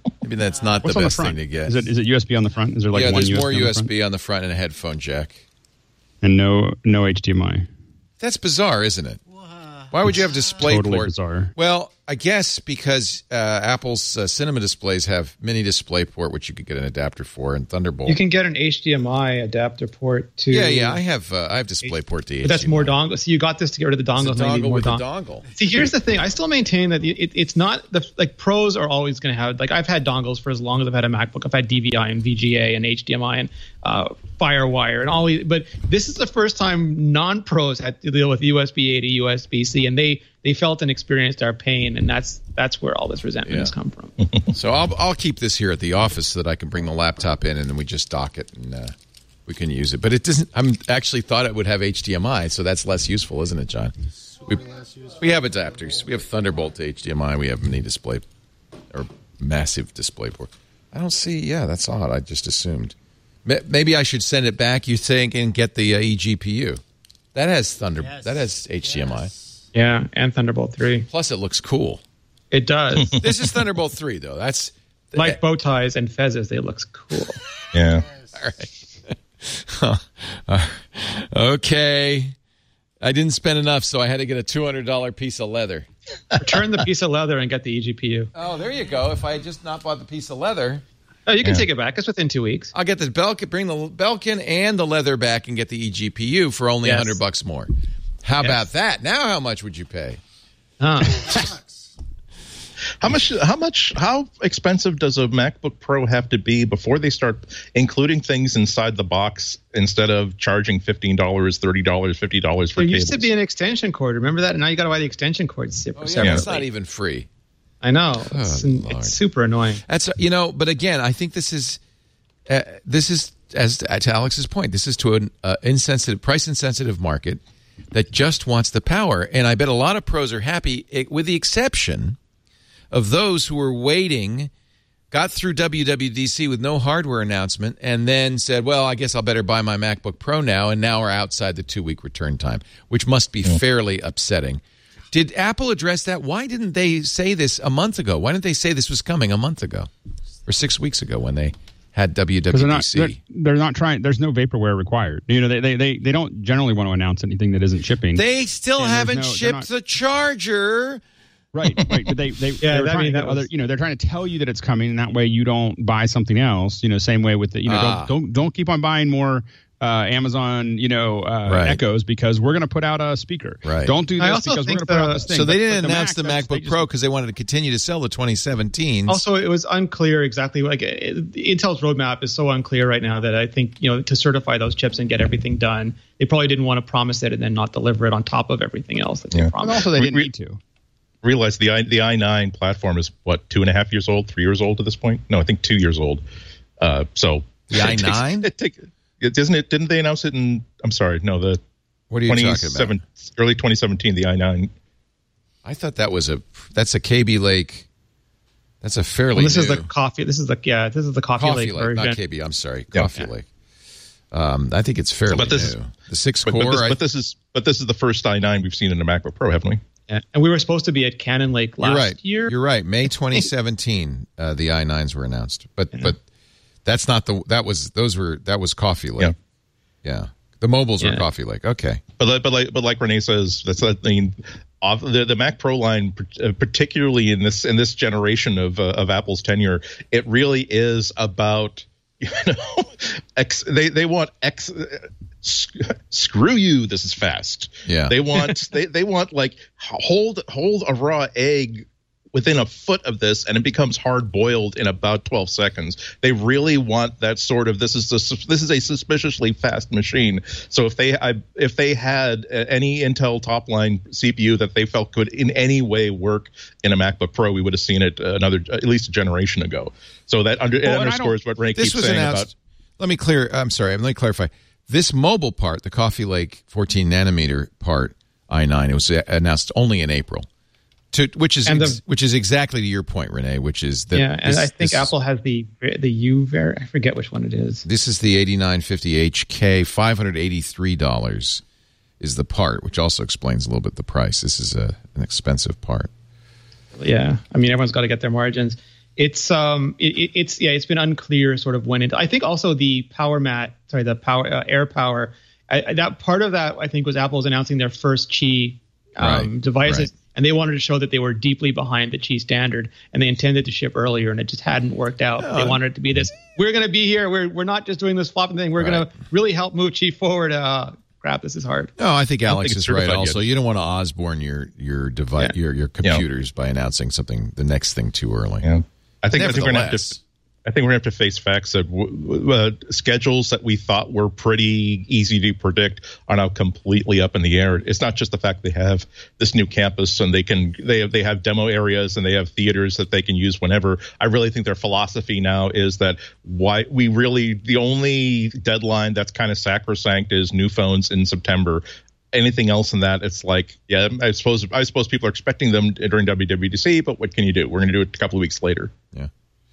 not the best thing to get. Is it USB on the front? Is there one there's USB more on USB on the front and a headphone jack. And no HDMI. That's bizarre, isn't it? Why would you have DisplayPort? Totally bizarre. Well, I guess because Apple's Cinema displays have mini DisplayPort, which you could get an adapter for, and Thunderbolt. You can get an HDMI adapter port to. Yeah. I have DisplayPort to HDMI. But that's more dongle. So you got this to get rid of the dongle. It's a dongle with a dongle. See, here's the thing. I still maintain that it's not pros are always going to have I've had dongles for as long as I've had a MacBook. I've had DVI and VGA and HDMI and FireWire and all. But this is the first time non-pros had to deal with USB A to USB-C, and they felt and experienced our pain, and that's where all this resentment has come from. So I'll keep this here at the office so that I can bring the laptop in, and then we just dock it and we can use it. But it doesn't. I actually thought it would have HDMI, so that's less useful, isn't it, John? We have adapters. We have Thunderbolt to HDMI. We have mini display or massive DisplayPort. I don't see. Yeah, that's odd. I just assumed. Maybe I should send it back. You think and get the eGPU. That has That has HDMI. Yes. Yeah, and Thunderbolt 3. Plus, it looks cool. It does. This is Thunderbolt 3, though. That's like bow ties and fezzes. They look cool. Yeah. All right. Okay. I didn't spend enough, so I had to get a $200 piece of leather. Return the piece of leather and get the eGPU. Oh, there you go. If I had just not bought the piece of leather. Oh, you can take it back. It's within 2 weeks. I'll get the bring the Belkin and the leather back and get the eGPU for only $100 more. How about that? Now, how much would you pay? How expensive does a MacBook Pro have to be before they start including things inside the box instead of charging $15, $30, $50 for cables? There used to be an extension cord. Remember that? And now you got to buy the extension cord separately. That's not even free. I know. It's super annoying. That's but again, I think this is as to Alex's point. This is to an price insensitive market that just wants the power. And I bet a lot of pros are happy, with the exception of those who were waiting, got through WWDC with no hardware announcement, and then said, well, I guess I'll better buy my MacBook Pro now, and now are outside the 2-week return time, which must be fairly upsetting. Did Apple address that? Why didn't they say this a month ago? Why didn't they say this was coming a month ago or 6 weeks ago when they had WWDC? They're not trying. There's no vaporware required. They don't generally want to announce anything that isn't shipping. They still haven't shipped the charger. Right. But they're trying to tell you that it's coming, and that way you don't buy something else. Same way with the don't keep on buying more Amazon, Echoes because we're going to put out a speaker. Right. Don't do this because we're going to put out this thing. So they didn't announce the MacBook Pro because they wanted to continue to sell the 2017s. Also, it was unclear exactly. Intel's roadmap is so unclear right now that I think to certify those chips and get everything done, they probably didn't want to promise it and then not deliver it on top of everything else that they promised. And also, they didn't need to. Realize the i9 platform is what, 2.5 years old, 3 years old at this point? No, I think 2 years old. So the i9. Isn't it? Didn't they announce it in? I'm sorry, no. What are you talking about? Early 2017, the i9. I thought that's a KB Lake. That's a fairly. This new. is the coffee. This is the Coffee Lake version. Not KB. I'm sorry, Coffee Lake. I think it's fairly new. The 6-core. But this is the first i9 we've seen in a MacBook Pro, haven't we? Yeah. And we were supposed to be at Cannon Lake last year. You're right. May 2017, the i9s were announced, but that's not that was Coffee Lake. Yeah. The mobiles were Coffee Lake. Okay. But like Renee says, the Mac Pro line, particularly in this generation of Apple's tenure, it really is about they want screw you. This is fast. Yeah. They want like hold a raw egg within a foot of this and it becomes hard boiled in about 12 seconds. They really want that sort of this is a suspiciously fast machine. So if they had any Intel top line CPU that they felt could in any way work in a MacBook Pro, we would have seen it at least a generation ago. So that underscores what Ray keeps saying about. Let me clarify. This mobile part, the Coffee Lake 14 nanometer part, i9, it was announced only in April. Which is exactly to your point, Renee. Which is I think Apple has the U I forget which one it is. This is the 8950HK, $583 is the part, which also explains a little bit the price. This is an expensive part. Yeah, I mean everyone's got to get their margins. It's been unclear sort of when it. I think also the Air Power. That part of that I think was Apple's announcing their first Qi devices. Right. And they wanted to show that they were deeply behind the Qi standard, and they intended to ship earlier, and it just hadn't worked out. They wanted it to be this. We're going to be here. We're not just doing this flopping thing. We're going to really help move Qi forward. Crap, this is hard. No, I think Alex is right. Also, you don't want to Osborne your device, your computers by announcing something, the next thing too early. Yeah. I think we're going to have to face facts that schedules that we thought were pretty easy to predict are now completely up in the air. It's not just the fact they have this new campus and they have demo areas and they have theaters that they can use whenever. I really think their philosophy now is that the only deadline that's kind of sacrosanct is new phones in September. Anything else than that, it's like, I suppose people are expecting them during WWDC, but what can you do? We're going to do it a couple of weeks later. Yeah.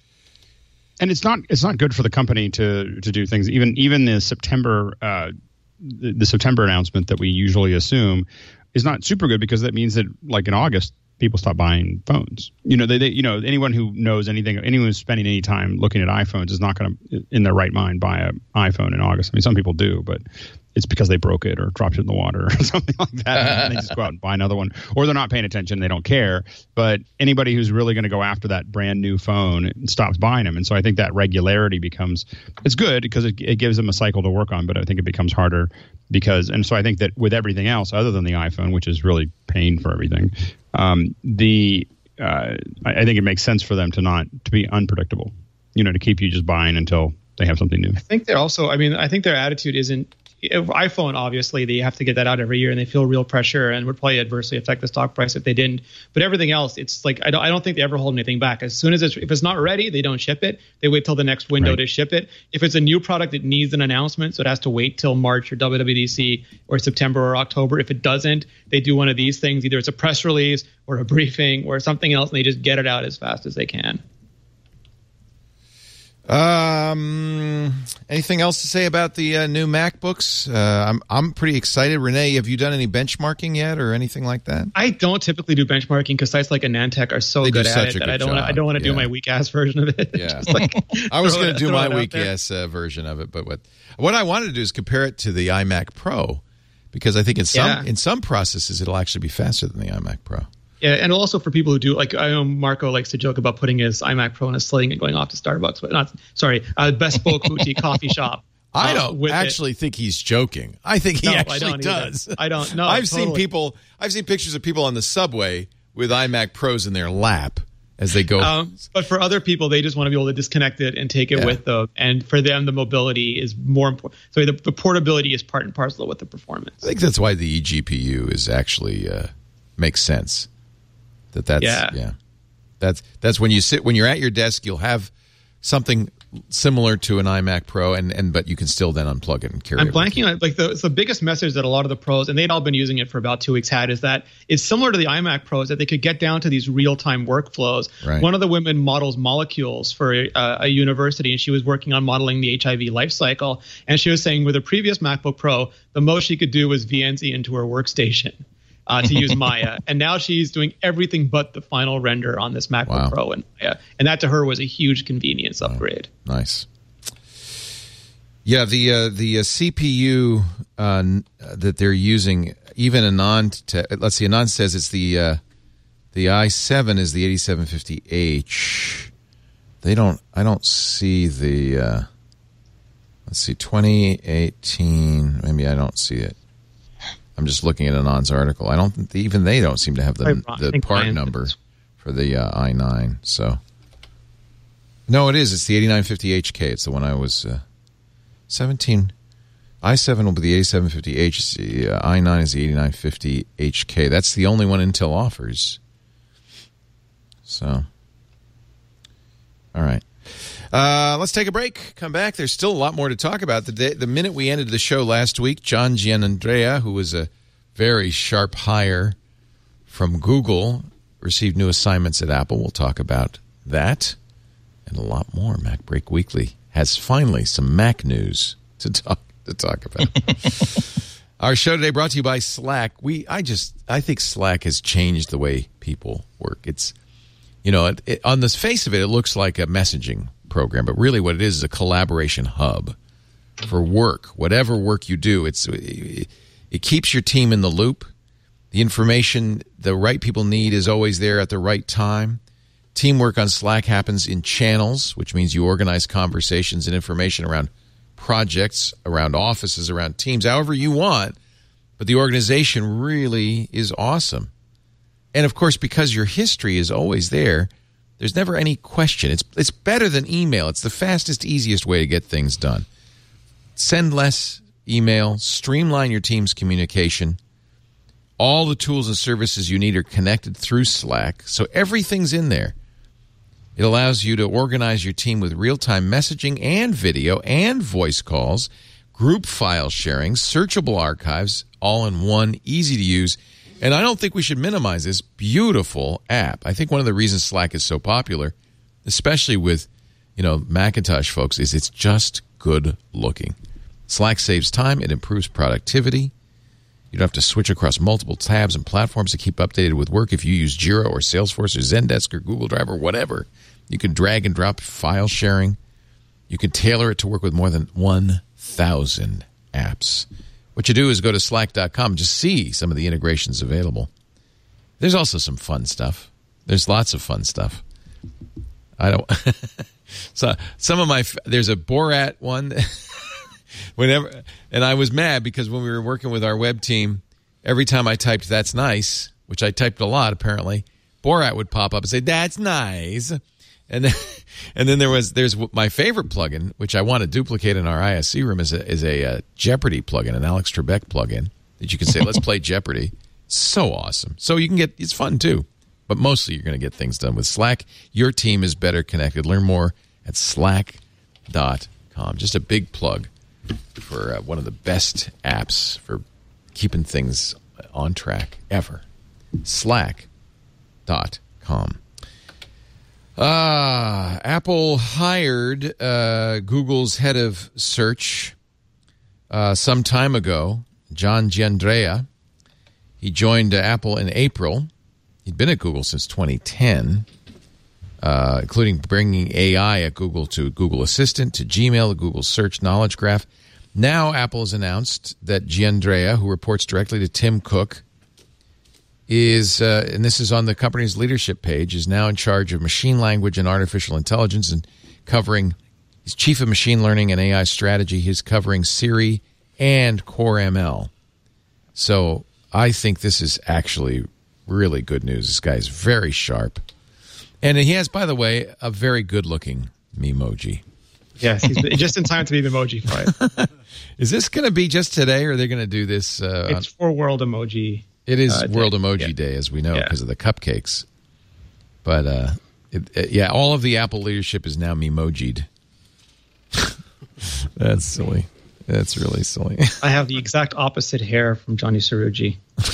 And it's not good for the company to do things. Even the September announcement that we usually assume is not super good because that means that like in August people stop buying phones. Anyone who knows anything, anyone who's spending any time looking at iPhones is not going to in their right mind buy an iPhone in August. I mean, some people do, but it's because they broke it or dropped it in the water or something like that. And they just go out and buy another one, or they're not paying attention. They don't care. But anybody who's really going to go after that brand new phone stops buying them. And so I think that regularity it's good because it gives them a cycle to work on. But I think it becomes harder and so I think that with everything else other than the iPhone, which is really paying for everything, I think it makes sense for them to be unpredictable, to keep you just buying until they have something new. I think I think their attitude isn't. iPhone, obviously, they have to get that out every year, and they feel real pressure, and would probably adversely affect the stock price if they didn't. But everything else, it's like I don't think they ever hold anything back. As soon as if it's not ready, they don't ship it. They wait till the next window to ship it. If it's a new product, it needs an announcement, so it has to wait till March or WWDC or September or October. If it doesn't, they do one of these things. Either it's a press release or a briefing or something else, and they just get it out as fast as they can. Anything else to say about the new MacBooks? I'm pretty excited. Renee, have you done any benchmarking yet or anything like that? I don't typically do benchmarking because sites like AnandTech are so good at it that I don't want to do my weak ass version of it. Yeah, I was going to do my weak ass version of it, but what I wanted to do is compare it to the iMac Pro because I think in some processes it'll actually be faster than the iMac Pro. Yeah, and also for people who do, like I know Marco likes to joke about putting his iMac Pro in a sling and going off to Starbucks, but bespoke boutique coffee shop I don't actually think he's joking. I think he actually does. I don't know. I've seen pictures of people on the subway with iMac Pros in their lap as they go. But for other people, they just want to be able to disconnect it and take it with them. And for them, the mobility is more important. So the portability is part and parcel with the performance. I think that's why the eGPU is actually makes sense. That's when you're at your desk, you'll have something similar to an iMac Pro, but you can still then unplug it and carry it. I'm blanking on the biggest message that a lot of the pros, and they'd all been using it for about 2 weeks, had is that it's similar to the iMac Pros, that they could get down to these real-time workflows. Right. One of the women models molecules for a university, and she was working on modeling the HIV life cycle. And she was saying with a previous MacBook Pro, the most she could do was VNC into her workstation to use Maya. And now she's doing everything but the final render on this MacBook Pro and Maya. And that to her was a huge convenience upgrade. Nice. Yeah, the CPU that they're using, even Anand says it's the i7 is the 8750H. I don't see the 2018. Maybe I don't see it. I'm just looking at Anand's article. They don't seem to have the part number for the i9. So no, it is. It's the 8950HK. It's the one I was 17. i7 will be the 8750H. The i9 is the 8950HK. That's the only one Intel offers. So, all right. Let's take a break. Come back. There's still a lot more to talk about. The minute we ended the show last week, John Giannandrea, who was a very sharp hire from Google, received new assignments at Apple. We'll talk about that and a lot more. Mac Break Weekly has finally some Mac news to talk about. Our show today brought to you by Slack. I think Slack has changed the way people work. It's, on the face of it, it looks like a messaging program, but really what it is a collaboration hub for work. Whatever work you do, it keeps your team in the loop. The information the right people need is always there at the right time. Teamwork on Slack happens in channels, which means you organize conversations and information around projects, around offices, around teams, however you want. But the organization really is awesome. And, of course, because your history is always there, there's never any question. It's better than email. It's the fastest, easiest way to get things done. Send less email. Streamline your team's communication. All the tools and services you need are connected through Slack, so everything's in there. It allows you to organize your team with real-time messaging and video and voice calls, group file sharing, searchable archives, all in one, easy to use. And I don't think we should minimize this beautiful app. I think one of the reasons Slack is so popular, especially with, Macintosh folks, is it's just good looking. Slack saves time. It improves productivity. You don't have to switch across multiple tabs and platforms to keep updated with work. If you use Jira or Salesforce or Zendesk or Google Drive or whatever, you can drag and drop file sharing. You can tailor it to work with more than 1,000 apps. What you do is go to slack.com and just see some of the integrations available. There's also some fun stuff. There's lots of fun stuff. So there's a Borat one. And I was mad because when we were working with our web team, every time I typed "that's nice," which I typed a lot apparently, Borat would pop up and say "that's nice," and then there's my favorite plugin, which I want to duplicate in our ISC room, is a Jeopardy plugin, an Alex Trebek plugin that you can say "let's play Jeopardy." So awesome. So you can it's fun too, but mostly you're going to get things done with Slack. Your team is better connected. Learn more at slack.com. Just a big plug for one of the best apps for keeping things on track ever. Slack.com. Apple hired Google's head of search some time ago, John Giannandrea. He joined Apple in April. He'd been at Google since 2010, including bringing AI at Google to Google Assistant, to Gmail, to Google Search Knowledge Graph. Now Apple has announced that Giannandrea, who reports directly to Tim Cook, is, and this is on the company's leadership page, is now in charge of machine language and artificial intelligence and covering He's chief of machine learning and AI strategy. He's covering Siri and Core ML. So I think this is actually really good news. This guy is very sharp. And he has, by the way, a very good-looking Memoji. Yes, he's just in time to be Memoji fight. Is this going to be just today, or are they going to do this? It's for World Emoji. It is World Emoji Day, as we know, because of the cupcakes. But, all of the Apple leadership is now Memoji'd. That's silly. That's really silly. I have the exact opposite hair from Johnny Cerrugi.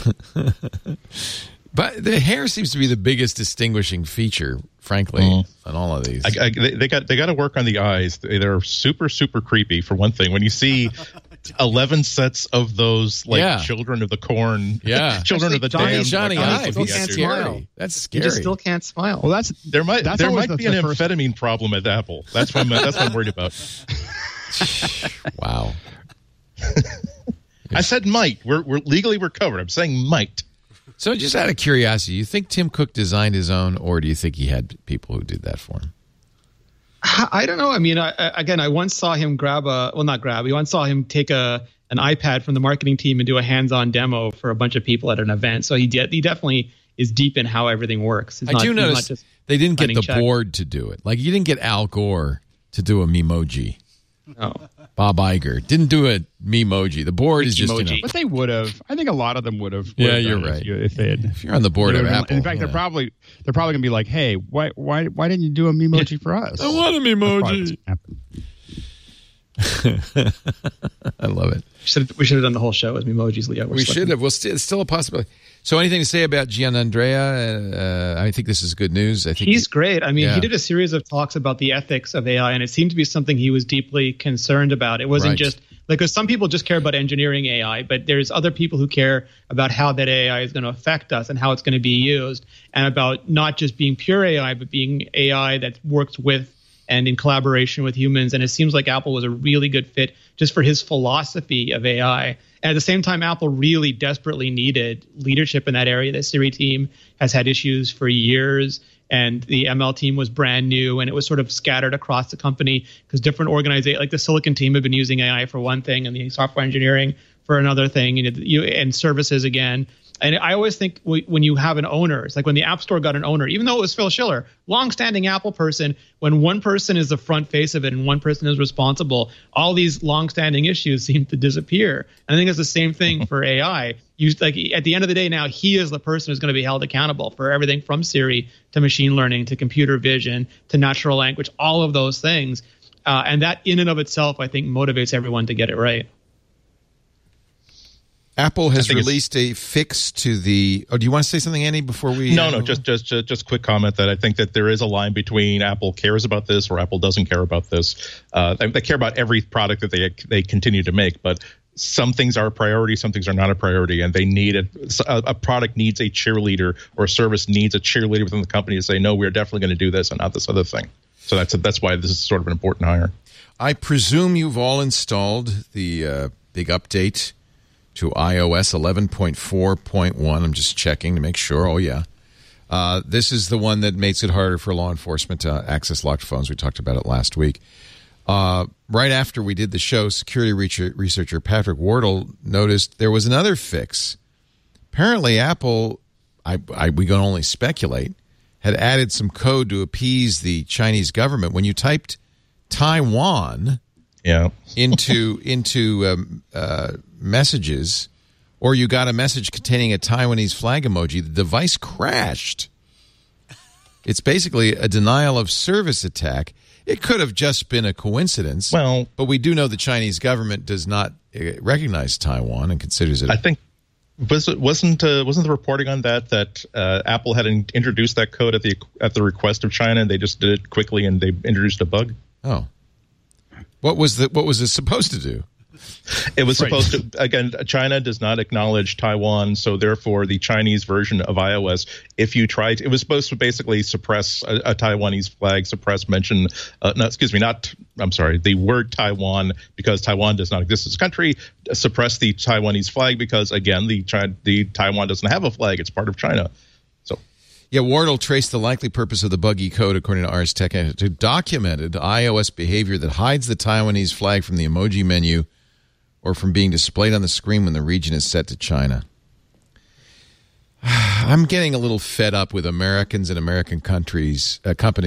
But the hair seems to be the biggest distinguishing feature, frankly, on all of these. They got to work on the eyes. They're super, super creepy, for one thing. When you see 11 sets of those children of the corn, children of the Johnny damned, Ive, he's scary. That's scary. You just still can't smile. Well, there might be an amphetamine problem at Apple. That's what I'm worried about. Wow. I said might. We're legally covered. I'm saying might. So just out of curiosity, you think Tim Cook designed his own, or do you think he had people who did that for him? I don't know. I mean, I once saw him we once saw him take an iPad from the marketing team and do a hands-on demo for a bunch of people at an event. So he definitely is deep in how everything works. I do notice they didn't get the board to do it. Like, you didn't get Al Gore to do a Memoji. No. Bob Iger didn't do a Memoji. The board is just, but they would have. I think a lot of them would have. Yeah, you're right. If you're on the board of Apple, in fact, they're probably going to be like, "Hey, why didn't you do a Memoji for us? I want a Memoji." I love it. We should have done the whole show as Memojis, Leo. We should have. Well, it's still a possibility. So, anything to say about Gianandrea? I think this is good news. I think he's great. I mean, he did a series of talks about the ethics of AI, and it seemed to be something he was deeply concerned about. It wasn't just like, because some people just care about engineering AI, but there's other people who care about how that AI is going to affect us and how it's going to be used, and about not just being pure AI, but being AI that works with and in collaboration with humans. And it seems like Apple was a really good fit just for his philosophy of AI. And at the same time, Apple really desperately needed leadership in that area. The Siri team has had issues for years, and the ML team was brand new, and it was sort of scattered across the company because different organizations, like the Silicon team, have been using AI for one thing, and the software engineering for another thing, and services again. And I always think when you have an owner, it's like when the App Store got an owner, even though it was Phil Schiller, longstanding Apple person, when one person is the front face of it and one person is responsible, all these longstanding issues seem to disappear. And I think it's the same thing for AI. At the end of the day now, he is the person who's going to be held accountable for everything from Siri to machine learning to computer vision to natural language, all of those things. And that in and of itself, I think, motivates everyone to get it right. Apple has released a fix to the. Oh, do you want to say something, Andy, before we? No. Just quick comment that I think that there is a line between Apple cares about this or Apple doesn't care about this. They care about every product that they continue to make, but some things are a priority, some things are not a priority, and they need a product needs a cheerleader, or a service needs a cheerleader within the company to say, no, we're definitely going to do this and not this other thing. So that's why this is sort of an important hire. I presume you've all installed the big update to iOS 11.4.1. I'm just checking to make sure. Oh, yeah. This is the one that makes it harder for law enforcement to access locked phones. We talked about it last week. Right after we did the show, security researcher Patrick Wardle noticed there was another fix. Apparently, Apple, we can only speculate, had added some code to appease the Chinese government. When you typed Taiwan into messages, or you got a message containing a Taiwanese flag emoji, the device crashed. It's basically a denial of service attack. It could have just been a coincidence. Well, but we do know the Chinese government does not recognize Taiwan and considers it. I think wasn't the reporting on that Apple had introduced that code at the request of China, and they just did it quickly and they introduced a bug. Oh, what was it supposed to do? It was supposed to, again, China does not acknowledge Taiwan, so therefore the Chinese version of iOS, if you tried, it was supposed to basically suppress a Taiwanese flag, the word Taiwan, because Taiwan does not exist as a country, suppress the Taiwanese flag because, again, the Taiwan doesn't have a flag, it's part of China. So, Yeah, Wardle traced the likely purpose of the buggy code, according to Ars Technica, to documented iOS behavior that hides the Taiwanese flag from the emoji menu or from being displayed on the screen when the region is set to China. I'm getting a little fed up with Americans and American companies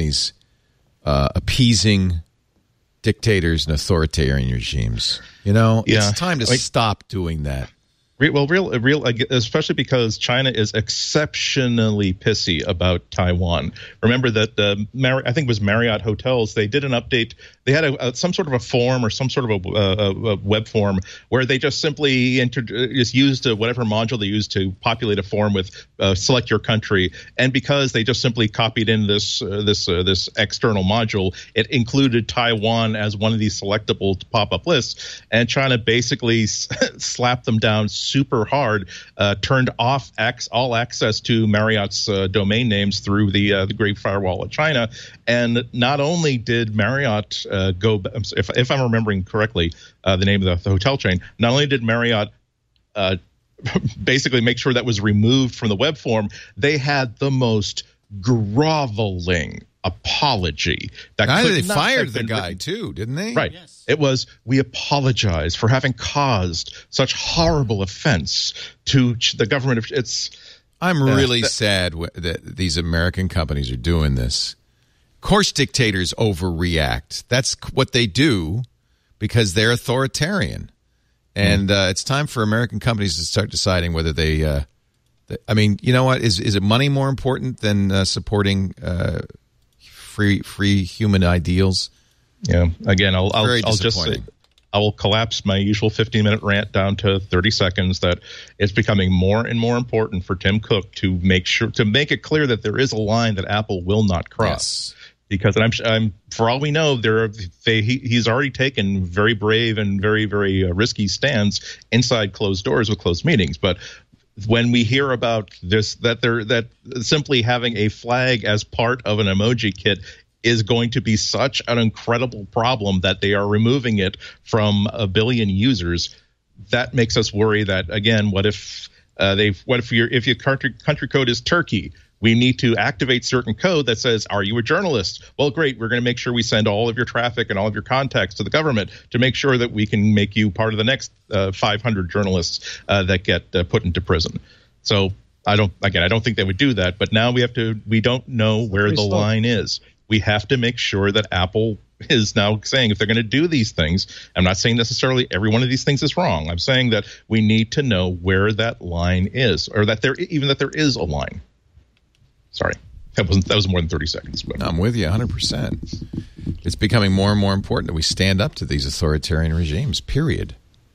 appeasing dictators and authoritarian regimes. It's time to stop doing that. Real, especially because China is exceptionally pissy about Taiwan. Remember that I think it was Marriott Hotels. They did an update. They had some sort of a form or some sort of a web form where they just simply just used whatever module they used to populate a form with select your country. And because they just simply copied in this external module, it included Taiwan as one of these selectable pop-up lists. And China basically slapped them down super hard, turned off all access to Marriott's domain names through the Great Firewall of China. And not only did Marriott go, if I'm remembering correctly, the name of the hotel chain, not only did Marriott basically make sure that was removed from the web form, they had the most groveling apology. They fired the guy too, didn't they? Right. Yes. It was, we apologize for having caused such horrible offense to the government. I'm really sad that these American companies are doing this. Of course, dictators overreact. That's what they do because they're authoritarian. And it's time for American companies to start deciding whether they I mean, you know what? Is it money more important than supporting free human ideals? Yeah. Again, I'll just say, I will collapse my usual 15-minute rant down to 30 seconds. That it's becoming more and more important for Tim Cook to make it clear that there is a line that Apple will not cross. Yes. Because I'm for all we know, he's already taken very brave and very, very risky stands inside closed doors with closed meetings. But when we hear about this, that simply having a flag as part of an emoji kit is going to be such an incredible problem that they are removing it from 1 billion users, that makes us worry that, again, what if your country code is Turkey? We need to activate certain code that says, are you a journalist? Well, great. We're going to make sure we send all of your traffic and all of your contacts to the government to make sure that we can make you part of the next 500 journalists that get put into prison. So I don't think they would do that. But now we don't know where the line is. We have to make sure that Apple is now saying if they're going to do these things, I'm not saying necessarily every one of these things is wrong. I'm saying that we need to know where that line is, or that there is a line. Sorry, that was more than 30 seconds. But. I'm with you 100%. It's becoming more and more important that we stand up to these authoritarian regimes, period.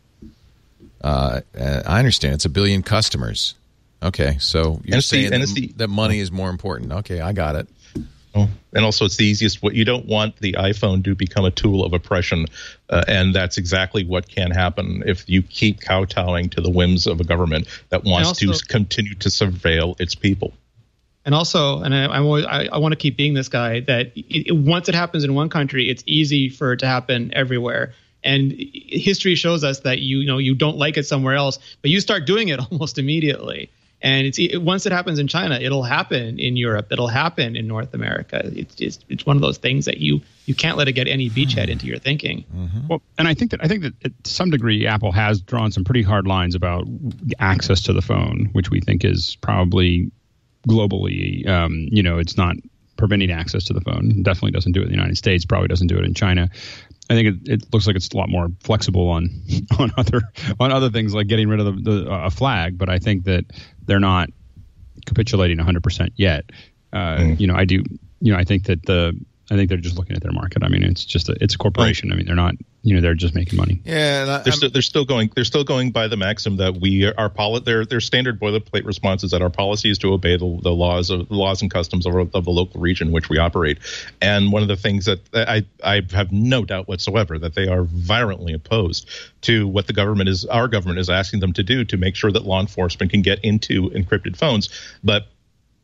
I understand. It's 1 billion customers. Okay, so you're saying that money is more important. Okay, I got it. Oh, and also it's the easiest. What you don't want the iPhone to become a tool of oppression, and that's exactly what can happen if you keep kowtowing to the whims of a government that wants to continue to surveil its people. And also, and I want to keep being this guy, that once it happens in one country, it's easy for it to happen everywhere. And history shows us that you don't like it somewhere else, but you start doing it almost immediately. And once it happens in China, it'll happen in Europe. It'll happen in North America. It's one of those things that you can't let it get any beachhead into your thinking. Mm-hmm. Well, and I think that to some degree, Apple has drawn some pretty hard lines about access to the phone, which we think is probably globally, it's not preventing access to the phone. It definitely doesn't do it in the United States. Probably doesn't do it in China. I think it looks like it's a lot more flexible on other things like getting rid of a flag. But I think that they're not capitulating 100% yet. I think that I think they're just looking at their market. I mean, it's a corporation. I mean, they're not. They're just making money. Yeah, they're still going by the maxim that their standard boilerplate response is that our policy is to obey the laws and customs of the local region in which we operate. And one of the things that I have no doubt whatsoever that they are violently opposed to what our government is asking them to do to make sure that law enforcement can get into encrypted phones. But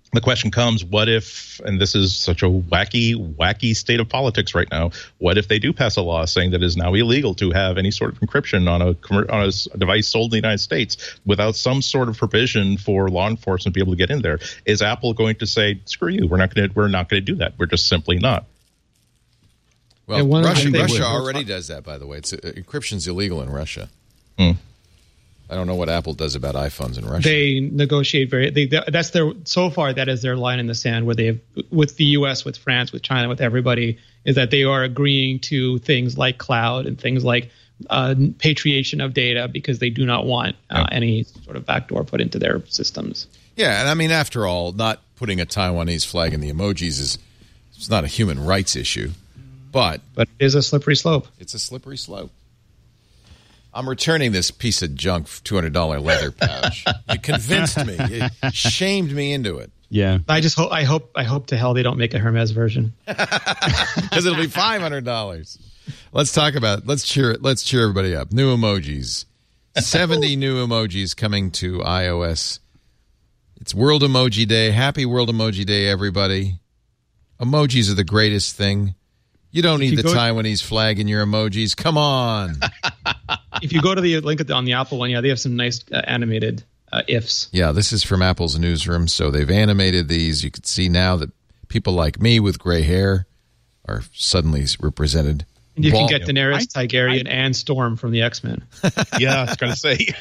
the question comes, what if, and this is such a wacky state of politics right now, what if they do pass a law saying that it is now illegal to have any sort of encryption on a device sold in the United States without some sort of provision for law enforcement to be able to get in there? Is Apple going to say, screw you, we're not going to do that? We're just simply not. Well, Russia already does that, by the way. Encryption's illegal in Russia. I don't know what Apple does about iPhones in Russia. They negotiate so far that is their line in the sand, where they have, with the U.S., with France, with China, with everybody, is that they are agreeing to things like cloud and things like patriation of data, because they do not want any sort of backdoor put into their systems. Yeah, and I mean, after all, not putting a Taiwanese flag in the emojis it's not a human rights issue, but it is a slippery slope. It's a slippery slope. I'm returning this piece of junk $200 leather pouch. You convinced me. You shamed me into it. Yeah. I hope to hell they don't make a Hermes version. Because it'll be $500. Let's cheer everybody up. New emojis. 70 new emojis coming to iOS. It's World Emoji Day. Happy World Emoji Day, everybody. Emojis are the greatest thing. You don't need the Taiwanese flag in your emojis. Come on. If you go to the link on the Apple one, they have some nice animated ifs. Yeah, this is from Apple's newsroom. So they've animated these. You can see now that people like me with gray hair are suddenly represented. And you can get Daenerys Targaryen and Storm from the X-Men. Yeah, I was going to say.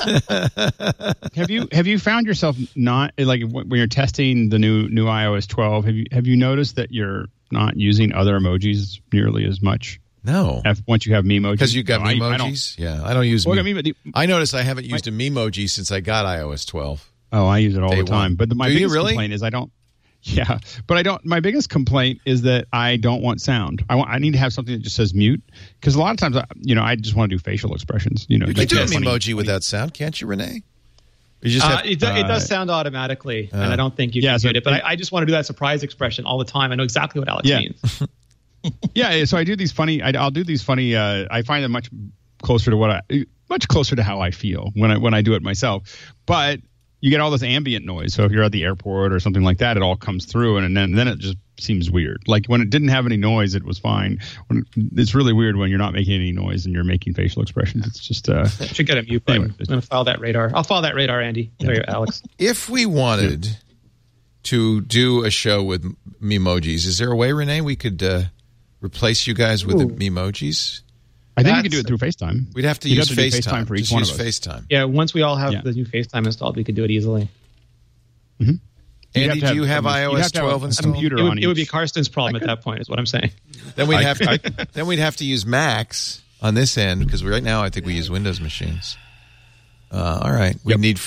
Have you found yourself not, like, when you're testing the new iOS 12, have you noticed that you're not using other emojis nearly as much? No. Once you have Memojis. Because you got Memojis? I don't use I noticed I haven't used a Memoji since I got iOS 12. Oh, I use it all the time. But my biggest really? complaint is I don't. Yeah, but I don't. My biggest complaint is that I don't want sound. I need to have something that just says mute, because a lot of times, I just want to do facial expressions. You can do an emoji without sound, can't you, Renee? You just it does sound automatically, and I don't think you can get it. But I just want to do that surprise expression all the time. I know exactly what Alex means. Yeah, so I do these funny. I'll do these funny. I find them much closer to how I feel when I do it myself. But you get all this ambient noise. So if you're at the airport or something like that, it all comes through, and then it just seems weird. Like when it didn't have any noise, it was fine. It's really weird when you're not making any noise and you're making facial expressions. It's just should get a mute button. I'm going to file that radar. I'll file that radar, Andy. There, Alex. If we wanted to do a show with Memojis, is there a way, Renee, we could replace you guys with the Memojis? I think you can do it through FaceTime. We'd have to use FaceTime for each one of us. FaceTime. Yeah, once we all have the new FaceTime installed, we could do it easily. Mm-hmm. Andy, do you have iOS 12 installed? It would be Karsten's problem at that point, is what I'm saying. Then we'd have to use Macs on this end, because right now I think we use Windows machines. All right, we need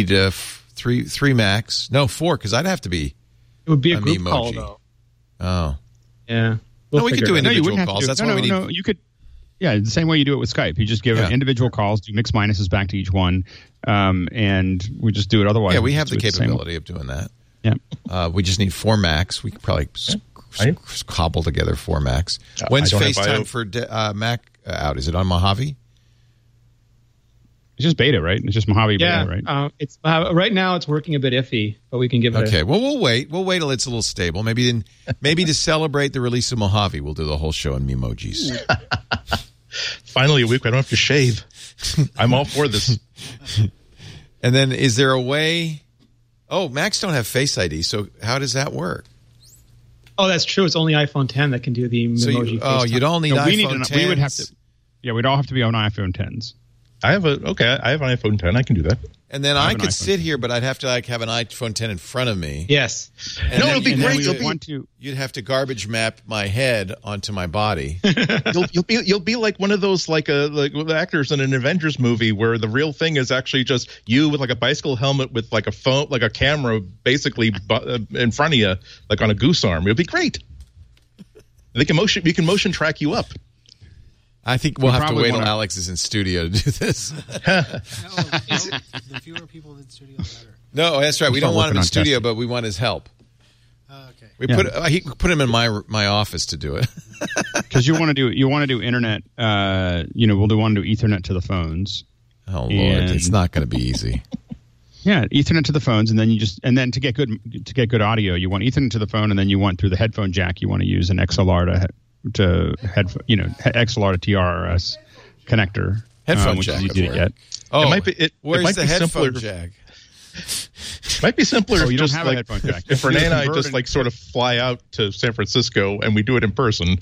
3 Macs. No, 4, because I'd have to be. It would be a group call, though. Oh, yeah. We could do individual calls. That's what we need. No, you could. Yeah, the same way you do it with Skype. You just give individual calls, do mix minuses back to each one, and we just do it otherwise. Yeah, we have the capability of doing that. Yeah. We just need 4 Macs. We could probably cobble together 4 Macs. When's FaceTime for Mac out? Is it on Mojave? It's just beta, right? It's just Mojave beta, right? It's right now it's working a bit iffy, but we can give it. Okay, well we'll wait. We'll wait till it's a little stable. Maybe to celebrate the release of Mojave, we'll do the whole show in Memojis. Finally, a week I don't have to shave. I'm all for this. And then, is there a way? Oh, Macs don't have Face ID, so how does that work? Oh, that's true. It's only iPhone 10 that can do the Memoji. You'd all need iPhone 10s. We would have to. Yeah, we'd all have to be on iPhone 10s. I have an iPhone 10. I can do that. And then I could sit here, but I'd have to have an iPhone 10 in front of me. Yes. And it'll be great. You'd have to garbage map my head onto my body. You'll be like one of those like the actors in an Avengers movie where the real thing is actually just you with like a bicycle helmet with like a phone, like a camera, basically in front of you, like on a goose arm. It'll be great. We can motion track you up. I think we'll have to wait till Alex is in studio to do this. The fewer people in the studio, the better. No, that's right. We don't want him in studio, but we want his help. Okay. He put him in my office to do it. Because you want to do internet. We'll want to do Ethernet to the phones. Oh Lord, it's not going to be easy. Yeah, Ethernet to the phones, and then to get good audio, you want Ethernet to the phone, and then you want through the headphone jack, you want to use an XLR to XLR to TRRS connector. Headphone which jack. You did it yet? Oh, It might be. where's might the be headphone simpler. jack? Might be simpler. Oh, if you don't just have a like, headphone jack. If Renee and I Converted. just like sort of fly out to San Francisco and we do it in person.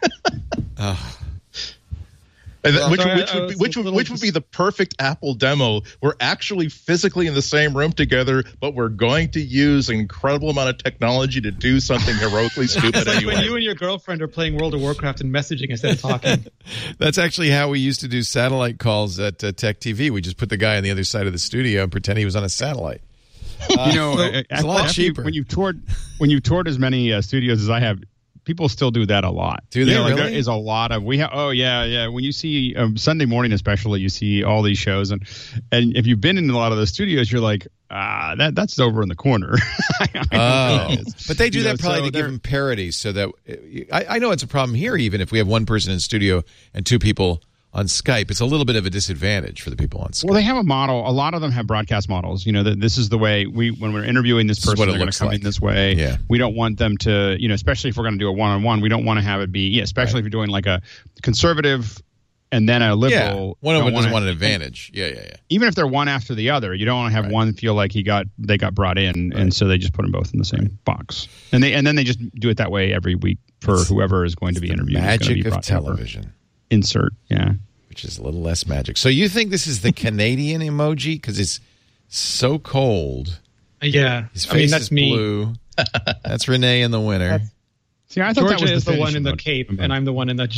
Which would be the perfect Apple demo? We're actually physically in the same room together, but we're going to use an incredible amount of technology to do something heroically stupid It's like anyway. when you and your girlfriend are playing World of Warcraft and messaging instead of talking. That's actually how we used to do satellite calls at Tech TV. We just put the guy on the other side of the studio and pretend he was on a satellite. It's a lot cheaper. When you've toured as many studios as I have, people still do that a lot. Do they really? There is a lot of when you see Sunday morning especially, you see all these shows, and if you've been in a lot of those studios, you're like, that's over in the corner. But they do that probably to give them parity, so that I know it's a problem here. Even if we have one person in studio and two people on Skype, it's a little bit of a disadvantage for the people on Skype. Well, they have a model. A lot of them have broadcast models. That this is the way when we're interviewing this person, they're going to come in this way. Yeah. We don't want them to, especially if we're going to do a one-on-one, we don't want to have it be, especially if you're doing like a conservative and then a liberal. One of them doesn't want an advantage. Yeah. Even if they're one after the other, you don't want to have one feel like they got brought in, and so they just put them both in the same box. And then they just do it that way every week for whoever is going to be interviewed. Magic of television. Insert, which is a little less magic. So you think this is the Canadian emoji because it's so cold? Yeah, His face that's is me. blue. That's Renee in the winter. See, I thought Georgia that was is the one Finnish in the emoji. cape, and I'm the one in the.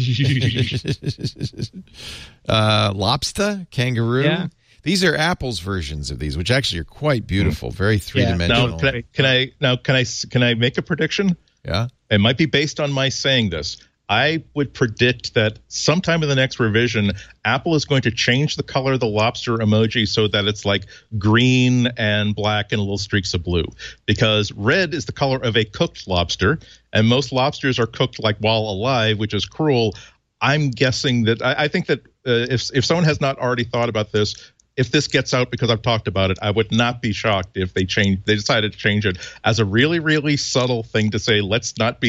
Lobster, kangaroo. Yeah. These are Apple's versions of these, which actually are quite beautiful, very three-dimensional. Now, can I make a prediction? Yeah. It might be based on my saying this. I would predict that sometime in the next revision, Apple is going to change the color of the lobster emoji so that it's like green and black and little streaks of blue. Because red is the color of a cooked lobster, and most lobsters are cooked like while alive, which is cruel. I'm guessing that I think that if someone has not already thought about this, if this gets out because I've talked about it, I would not be shocked if they decided to change it as a really, really subtle thing to say, let's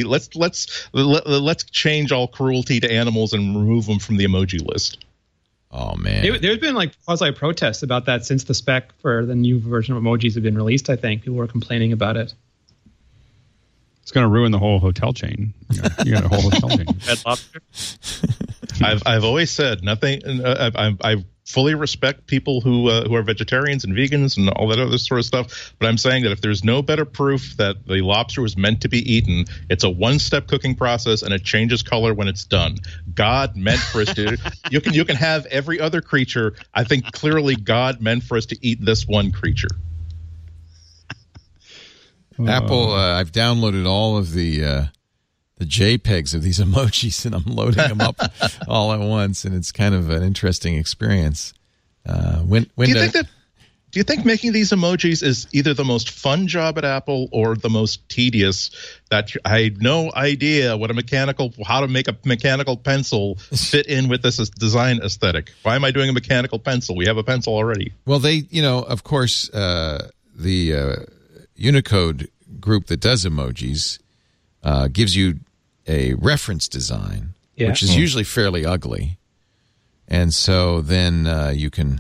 change all cruelty to animals and remove them from the emoji list. Oh man. There's been like quasi protests about that since the spec for the new version of emojis have been released. I think people were complaining about it. It's going to ruin the whole hotel chain. You got a whole hotel chain. Red Lobster. I've always said nothing. I fully respect people who are vegetarians and vegans and all that other sort of stuff. But I'm saying that if there's no better proof that the lobster was meant to be eaten, it's a one-step cooking process and it changes color when it's done. God meant for us to. You can have every other creature. I think clearly God meant for us to eat this one creature. Apple, I've downloaded all of the JPEGs of these emojis, and I'm loading them up all at once, and it's kind of an interesting experience. Do you think making these emojis is either the most fun job at Apple or the most tedious? That I had no idea how to make a mechanical pencil fit in with this design aesthetic. Why am I doing a mechanical pencil? We have a pencil already. Well, of course, the Unicode group that does emojis gives you a reference design, which is usually fairly ugly, and so then you can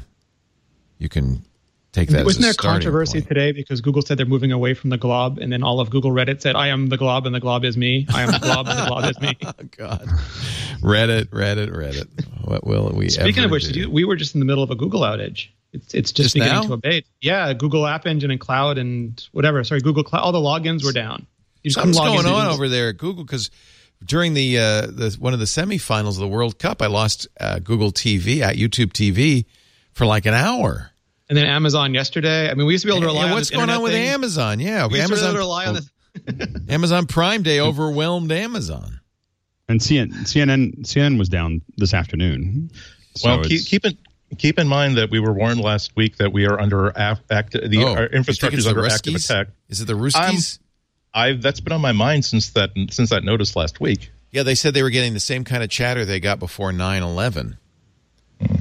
take that. Wasn't there as a starting controversy point. today because Google said they're moving away from the glob, and then all of Google Reddit said, "I am the glob, and the glob is me. I am the glob, and the glob is me." Oh God, Reddit. What will we? Speaking ever of which, do? we were just in the middle of a Google outage. It's just beginning now? to abate. Yeah, Google App Engine and Cloud and whatever. Sorry, Google Cloud. All the logins were down. Something's going on over there at Google because during the one of the semifinals of the World Cup, I lost Google TV at YouTube TV for like an hour. And then Amazon yesterday. I mean, we used to be able to rely on what's this going on with internet thing. Amazon? Yeah, We used to be able Amazon to rely on this. Amazon Prime Day overwhelmed Amazon. And CNN was down this afternoon. So Well, keep in mind that we were warned last week that we are under our infrastructure is under active attack. Is it the Ruskies? That's been on my mind since that notice last week. Yeah, they said they were getting the same kind of chatter they got before 9/11.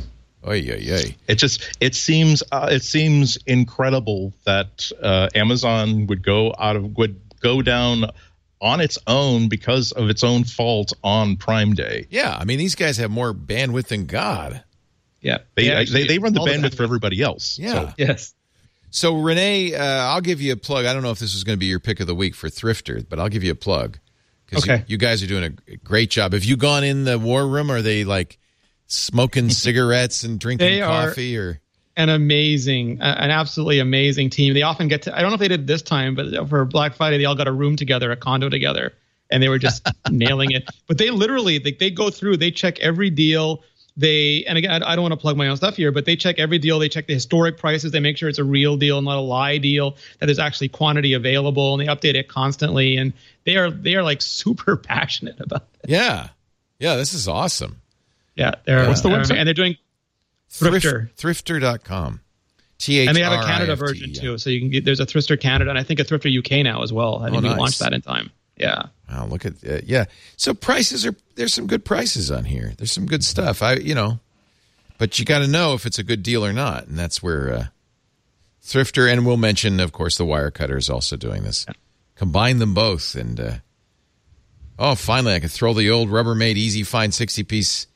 Oy, oy, oy. It seems incredible that Amazon would go down on its own because of its own fault on Prime Day. Yeah, I mean, these guys have more bandwidth than God. Yeah, they run the bandwidth for everybody else. Yeah. So. Yes. So Renee, I'll give you a plug. I don't know if this is going to be your pick of the week for Thrifter, but I'll give you a plug because you guys are doing a great job. Have you gone in the war room? Are they like smoking cigarettes and drinking coffee? Or an absolutely amazing team. They often get to, I don't know if they did this time, but for Black Friday, they all got a room together, a condo together, and they were just nailing it. But they literally, they go through, they check every deal. And again, I don't want to plug my own stuff here, but they check every deal. They check the historic prices. They make sure it's a real deal, not a lie deal, that there's actually quantity available, and they update it constantly. And they are like super passionate about it. Yeah. Yeah, this is awesome. Yeah. What's the website? And they're doing Thrifter. Thrifter.com. And they have a Canada version too. So you can there's a Thrifter Canada and I think a Thrifter UK now as well. I think we launched that in time. Yeah. Wow, look at yeah. So there's some good prices on here. There's some good stuff. But you got to know if it's a good deal or not, and that's where Thrifter, and we'll mention, of course, the Wirecutter is also doing this. Yeah. Combine them both, and finally I can throw the old Rubbermaid Easy Find 60-piece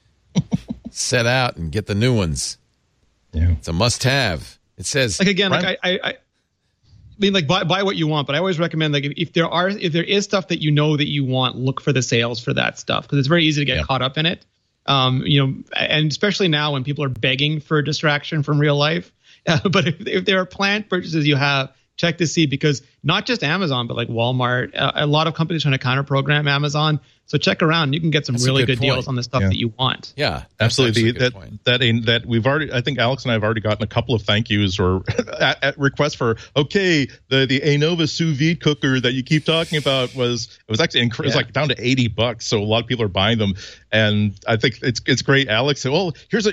set out and get the new ones. Yeah, it's a must-have. It says I mean, like buy what you want, but I always recommend, like, if there is stuff that that you want, look for the sales for that stuff, because it's very easy to get caught up in it. And especially now when people are begging for a distraction from real life. But if there are planned purchases you have, check to see, because not just Amazon, but like Walmart, a lot of companies trying to counter program Amazon. So check around. You can get some really good deals on the stuff that you want. Yeah, absolutely. That we've already, I think Alex and I have already gotten a couple of thank yous or at requests for, the Anova sous vide cooker that you keep talking about was actually it was like down to $80. So a lot of people are buying them. And I think it's great. Alex said, well, here's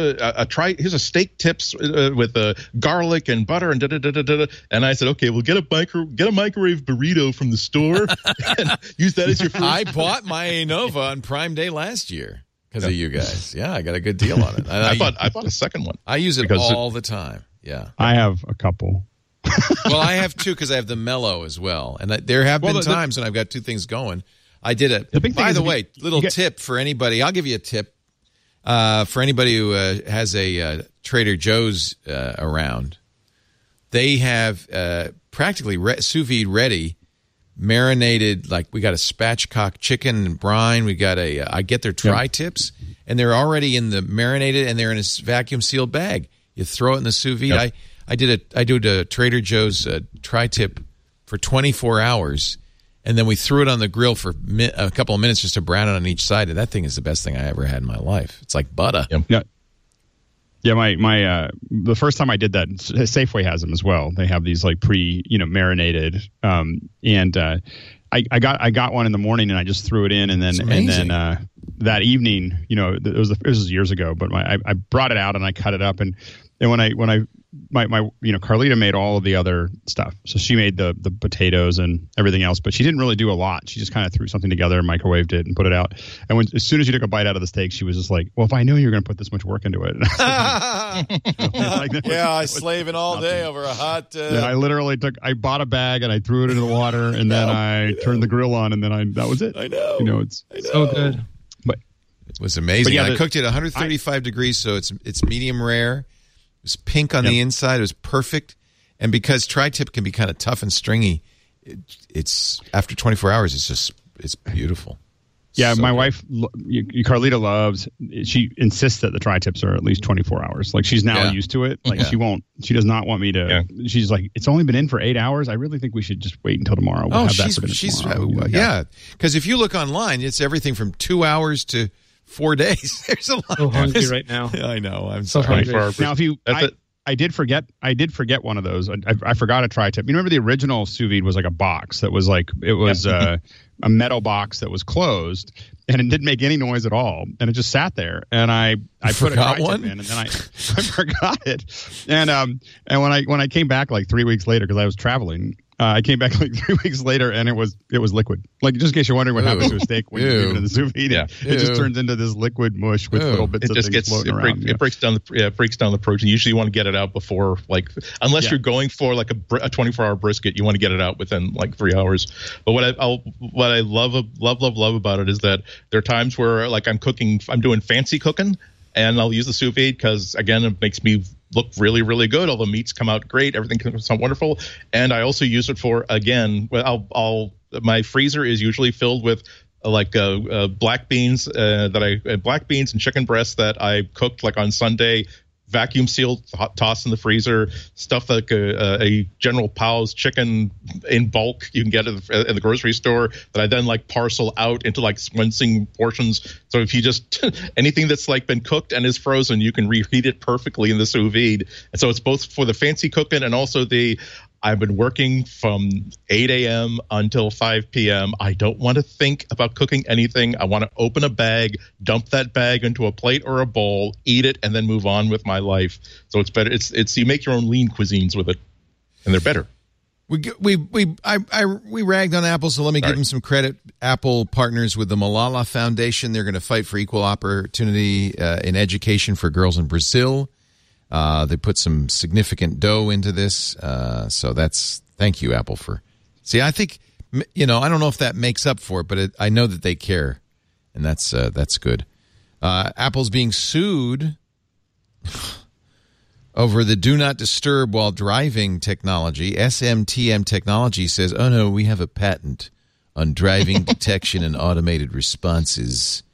a steak tips with garlic and butter and da-da-da-da-da. And I said, okay, well, get a microwave burrito from the store and use that as your first. I bought my Anova on Prime Day last year because of you guys. Yeah, I got a good deal on it. I bought a second one. I use it all the time. Yeah, I have a couple. Well, I have two because I have the Mellow as well, and there have been times when I've got two things going. I did it. By the way, tip for anybody. I'll give you a tip for anybody who has a Trader Joe's around. They have practically sous vide ready, marinated. Like we got a spatchcock chicken and brine. We got I get their tri-tips, and they're already in the marinated, and they're in a vacuum sealed bag. You throw it in the sous vide. Yep. I did a Trader Joe's tri-tip for 24 hours. And then we threw it on the grill for a couple of minutes just to brown it on each side. And that thing is the best thing I ever had in my life. It's like butter. Yep. Yeah, my the first time I did that, Safeway has them as well. They have these like marinated, and I got one in the morning and I just threw it in, and then that evening, it was years ago, but I brought it out and I cut it up, and when I Carlita made all of the other stuff. So she made the potatoes and everything else, but she didn't really do a lot. She just kind of threw something together, microwaved it, and put it out. And as soon as she took a bite out of the steak, she was just like, well, if I knew you were going to put this much work into it. I slaving all day over a hot... I literally I bought a bag and I threw it into the water, and then I turned the grill on, and then that was it. I know. It's so good. But it was amazing. I cooked it at 135 degrees, so it's medium rare. It was pink on the inside. It was perfect. And because tri-tip can be kind of tough and stringy, it's after 24 hours, it's beautiful. Yeah, my wife, Carlita loves, she insists that the tri-tips are at least 24 hours. Like, she's now used to it. Like, she does not want me to, she's like, it's only been in for 8 hours. I really think we should just wait until tomorrow. We'll have that for tomorrow. Yeah, because if you look online, it's everything from 2 hours to 4 days. There's a lot. So hungry right now. I know. I'm so sorry. hungry. Now, I did forget one of those. I forgot a tri-tip. You remember the original sous vide was like a box that was like, it was a metal box that was closed, and it didn't make any noise at all, and it just sat there. And I put a tri-tip in, and then I forgot it. And when I came back like 3 weeks later, because I was traveling, I came back like 3 weeks later, and it was liquid. Like, just in case you're wondering what happens to a steak when you leave it in the sous vide, it just turns into this liquid mush with little bits of things floating around. It breaks down the protein. Usually, you want to get it out before, like, unless you're going for like a 24-hour brisket, you want to get it out within like 3 hours. But what I love about it is that there are times where, like, I'm doing fancy cooking, and I'll use the sous vide because, again, it makes me look really, really good. All the meats come out great. Everything comes out wonderful. And I also use it for, again, my freezer is usually filled with black beans black beans and chicken breasts that I cooked like on Sunday, vacuum sealed, tossed in the freezer. Stuff like a General Powell's chicken in bulk you can get in the grocery store that I then like parcel out into like swincing portions. So if you just anything that's like been cooked and is frozen, you can reheat it perfectly in the sous vide. And so it's both for the fancy cooking and also I've been working from 8 a.m. until 5 p.m. I don't want to think about cooking anything. I want to open a bag, dump that bag into a plate or a bowl, eat it, and then move on with my life. So it's better. It's you make your own lean cuisines with it, and they're better. We ragged on Apple, so let me give them some credit. Apple partners with the Malala Foundation. They're going to fight for equal opportunity in education for girls in Brazil. They put some significant dough into this, so thank you, Apple, for. See, I think I don't know if that makes up for it, but I know that they care, and that's good. Apple's being sued over the do not disturb while driving technology. SMTM Technology says, "Oh no, we have a patent on driving detection and automated responses."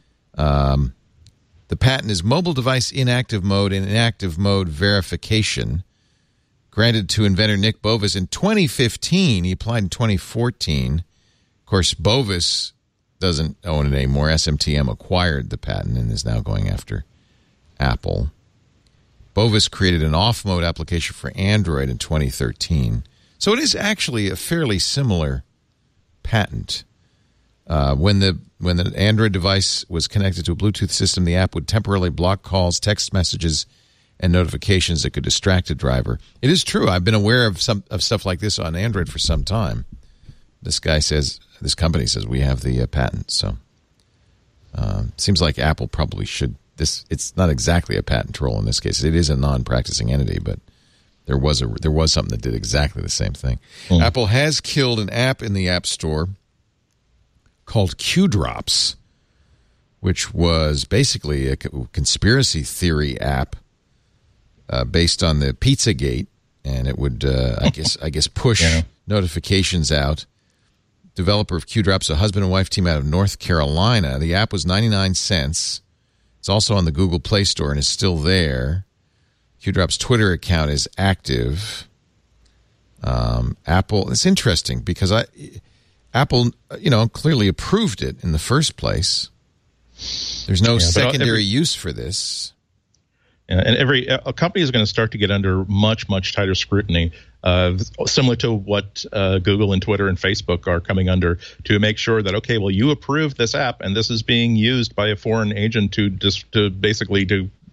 The patent is mobile device inactive mode and inactive mode verification, granted to inventor Nick Bovis in 2015. He applied in 2014. Of course, Bovis doesn't own it anymore. SMTM acquired the patent and is now going after Apple. Bovis created an off-mode application for Android in 2013. So it is actually a fairly similar patent. When the Android device was connected to a Bluetooth system, the app would temporarily block calls, text messages, and notifications that could distract a driver. It is true. I've been aware of stuff like this on Android for some time. This company says we have the patent. So seems like Apple probably should. It's not exactly a patent troll in this case. It is a non-practicing entity, but there was something that did exactly the same thing. Apple has killed an app in the App Store called Q-Drops, which was basically a conspiracy theory app based on the Pizzagate, and it would, I guess, push notifications out. Developer of Q-Drops, a husband and wife team out of North Carolina. The app was 99 cents. It's also on the Google Play Store and is still there. Q-Drops' Twitter account is active. Apple, it's interesting because Apple, clearly approved it in the first place. There's no secondary use for this. And every company is going to start to get under much, much tighter scrutiny, similar to what Google and Twitter and Facebook are coming under, to make sure that, okay, well, you approved this app, and this is being used by a foreign agent to basically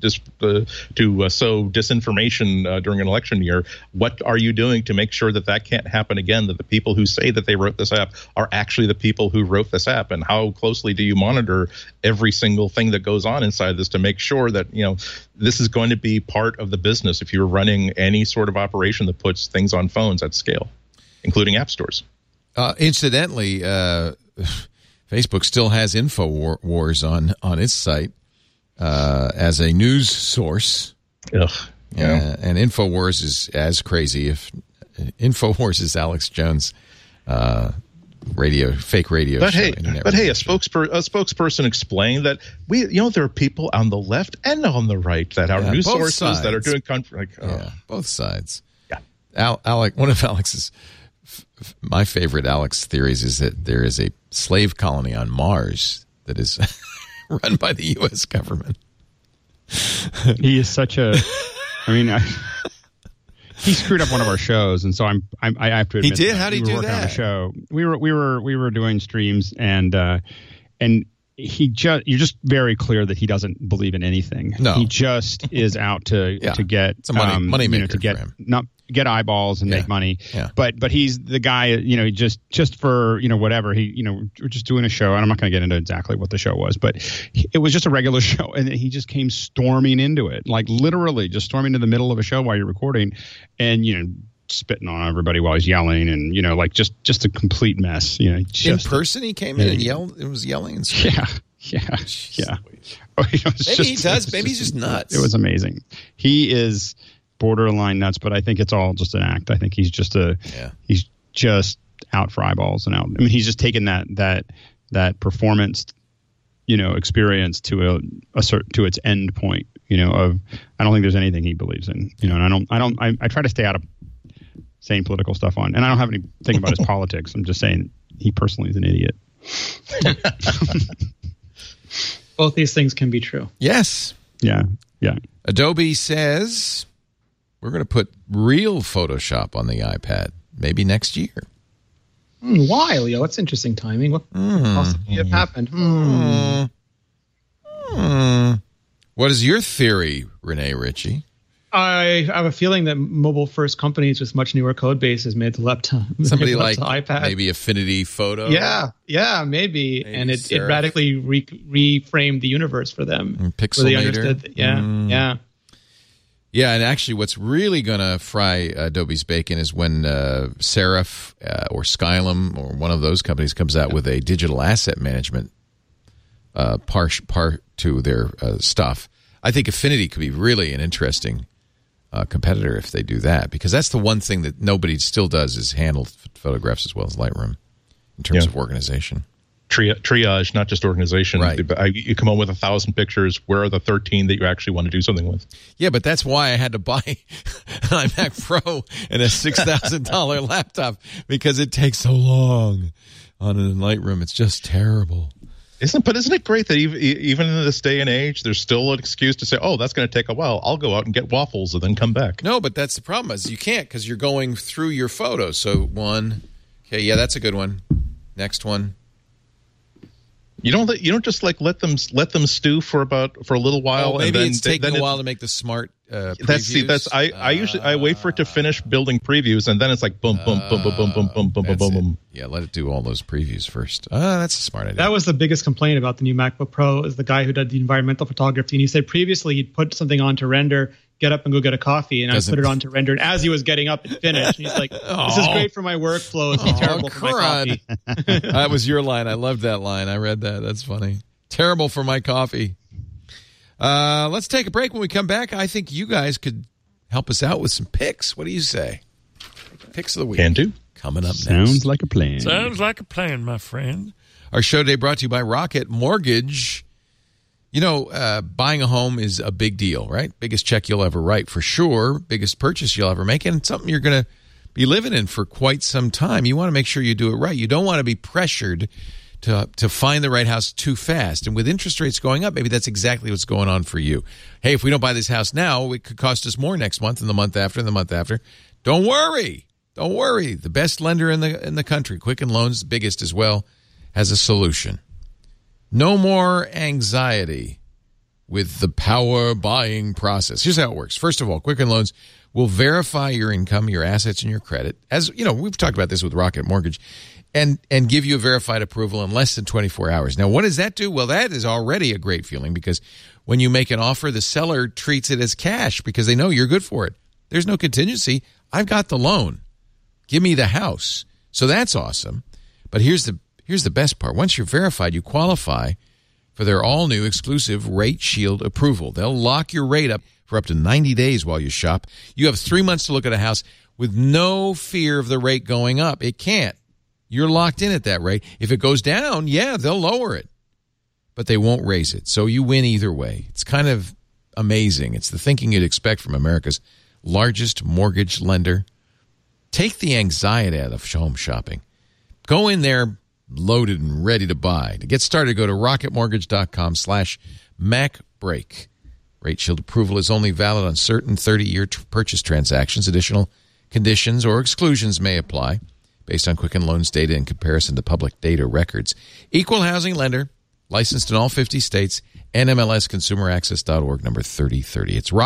sow disinformation during an election year. What are you doing to make sure that can't happen again, that the people who say that they wrote this app are actually the people who wrote this app? And how closely do you monitor every single thing that goes on inside this to make sure that, this is going to be part of the business if you're running any sort of operation that puts things on phones at scale, including app stores? Incidentally, Facebook still has InfoWars on its site. As a news source. And InfoWars is as crazy. If InfoWars is Alex Jones' fake radio but show. A spokesperson explained that there are people on the left and on the right that are news sources sides. That are doing both sides. Yeah. One of Alex's my favorite Alex theories is that there is a slave colony on Mars that is run by the U.S. government. He is such a. He screwed up one of our shows, and so I have to admit. He did. How did he do that? On a show. We were doing streams, and you're just very clear that he doesn't believe in anything. No. He just is out to get it's a money maker to get for him. Not get eyeballs and make money. Yeah. But he's the guy, just for, whatever, we're just doing a show, and I'm not going to get into exactly what the show was, but it was just a regular show, and he just came storming into it, like literally just storming into the middle of a show while you're recording, and spitting on everybody while he's yelling, and like just a complete mess. In person, he came in and yelled. It was yelling and screaming. Yeah. Maybe he does. Maybe he's just nuts. It was amazing. He is borderline nuts, but I think it's all just an act. I think he's just he's just out for eyeballs and out. I mean, he's just taken that performance, experience to to its end point. Of I don't think there's anything he believes in. And I try to stay out of saying political stuff on, and I don't have anything about his politics. I'm just saying he personally is an idiot. Both these things can be true. Yes. Yeah. Adobe says we're going to put real Photoshop on the iPad maybe next year. Why, Leo? That's interesting timing. What could possibly have happened? What is your theory, Renee Ritchie? I have a feeling that mobile-first companies with much newer code bases made the laptop. Somebody like iPad. Maybe Affinity Photo. Yeah, maybe. And it radically reframed the universe for them. Pixelmator. Yeah. Yeah, and actually what's really going to fry Adobe's bacon is when Serif or Skylum or one of those companies comes out with a digital asset management part to their stuff. I think Affinity could be really an interesting competitor if they do that, because that's the one thing that nobody still does is handle photographs as well as Lightroom in terms of organization. Triage, not just organization. Right. You come up with 1,000 pictures. Where are the 13 that you actually want to do something with? Yeah, but that's why I had to buy an iMac Pro and a $6,000 laptop, because it takes so long on an Lightroom. It's just terrible. Isn't it great that even in this day and age, there's still an excuse to say, "Oh, that's going to take a while. I'll go out and get waffles and then come back." No, but that's the problem is you can't, because you're going through your photos. So one, okay, yeah, that's a good one. Next one. You don't just like let them stew for a little while. Oh, maybe and then, it's taking a while to make the smart previews. I usually wait for it to finish building previews, and then it's like boom, boom, boom, boom, boom, boom, boom, boom, boom, boom. Yeah, let it do all those previews first. That's a smart idea. That was the biggest complaint about the new MacBook Pro, is the guy who did the environmental photography, and he said previously he'd put something on to render, get up and go get a coffee, and I put it on to render, and as he was getting up, it finished. And he's like, "This is great for my workflow. It's terrible for my coffee." That was your line. I loved that line. I read that. That's funny. Terrible for my coffee. Let's take a break. When we come back, I think you guys could help us out with some picks. What do you say? Picks of the week. Can do. Coming up next. Sounds like a plan. Sounds like a plan, my friend. Our show today brought to you by Rocket Mortgage. Buying a home is a big deal, right? Biggest check you'll ever write, for sure. Biggest purchase you'll ever make, and something you're going to be living in for quite some time. You want to make sure you do it right. You don't want to be pressured to find the right house too fast. And with interest rates going up, maybe that's exactly what's going on for you. Hey, if we don't buy this house now, it could cost us more next month and the month after and the month after. Don't worry. Don't worry. The best lender in the country, Quicken Loans, the biggest as well, has a solution. No more anxiety with the power buying process. Here's how it works. First of all, Quicken Loans will verify your income, your assets, and your credit. As you know, we've talked about this with Rocket Mortgage, and give you a verified approval in less than 24 hours. Now, what does that do? Well, that is already a great feeling, because when you make an offer, the seller treats it as cash because they know you're good for it. There's no contingency. I've got the loan. Give me the house. So that's awesome. But here's the best part. Once you're verified, you qualify for their all-new exclusive Rate Shield approval. They'll lock your rate up for up to 90 days while you shop. You have 3 months to look at a house with no fear of the rate going up. It can't. You're locked in at that rate. If it goes down, yeah, they'll lower it, but they won't raise it. So you win either way. It's kind of amazing. It's the thinking you'd expect from America's largest mortgage lender. Take the anxiety out of home shopping. Go in there loaded and ready to buy. To get started, go to rocketmortgage.com/MacBreak. Rate Shield approval is only valid on certain 30-year purchase transactions. Additional conditions or exclusions may apply based on Quicken Loans data in comparison to public data records. Equal housing lender. Licensed in all 50 states. NMLSConsumerAccess.org, number 3030. It's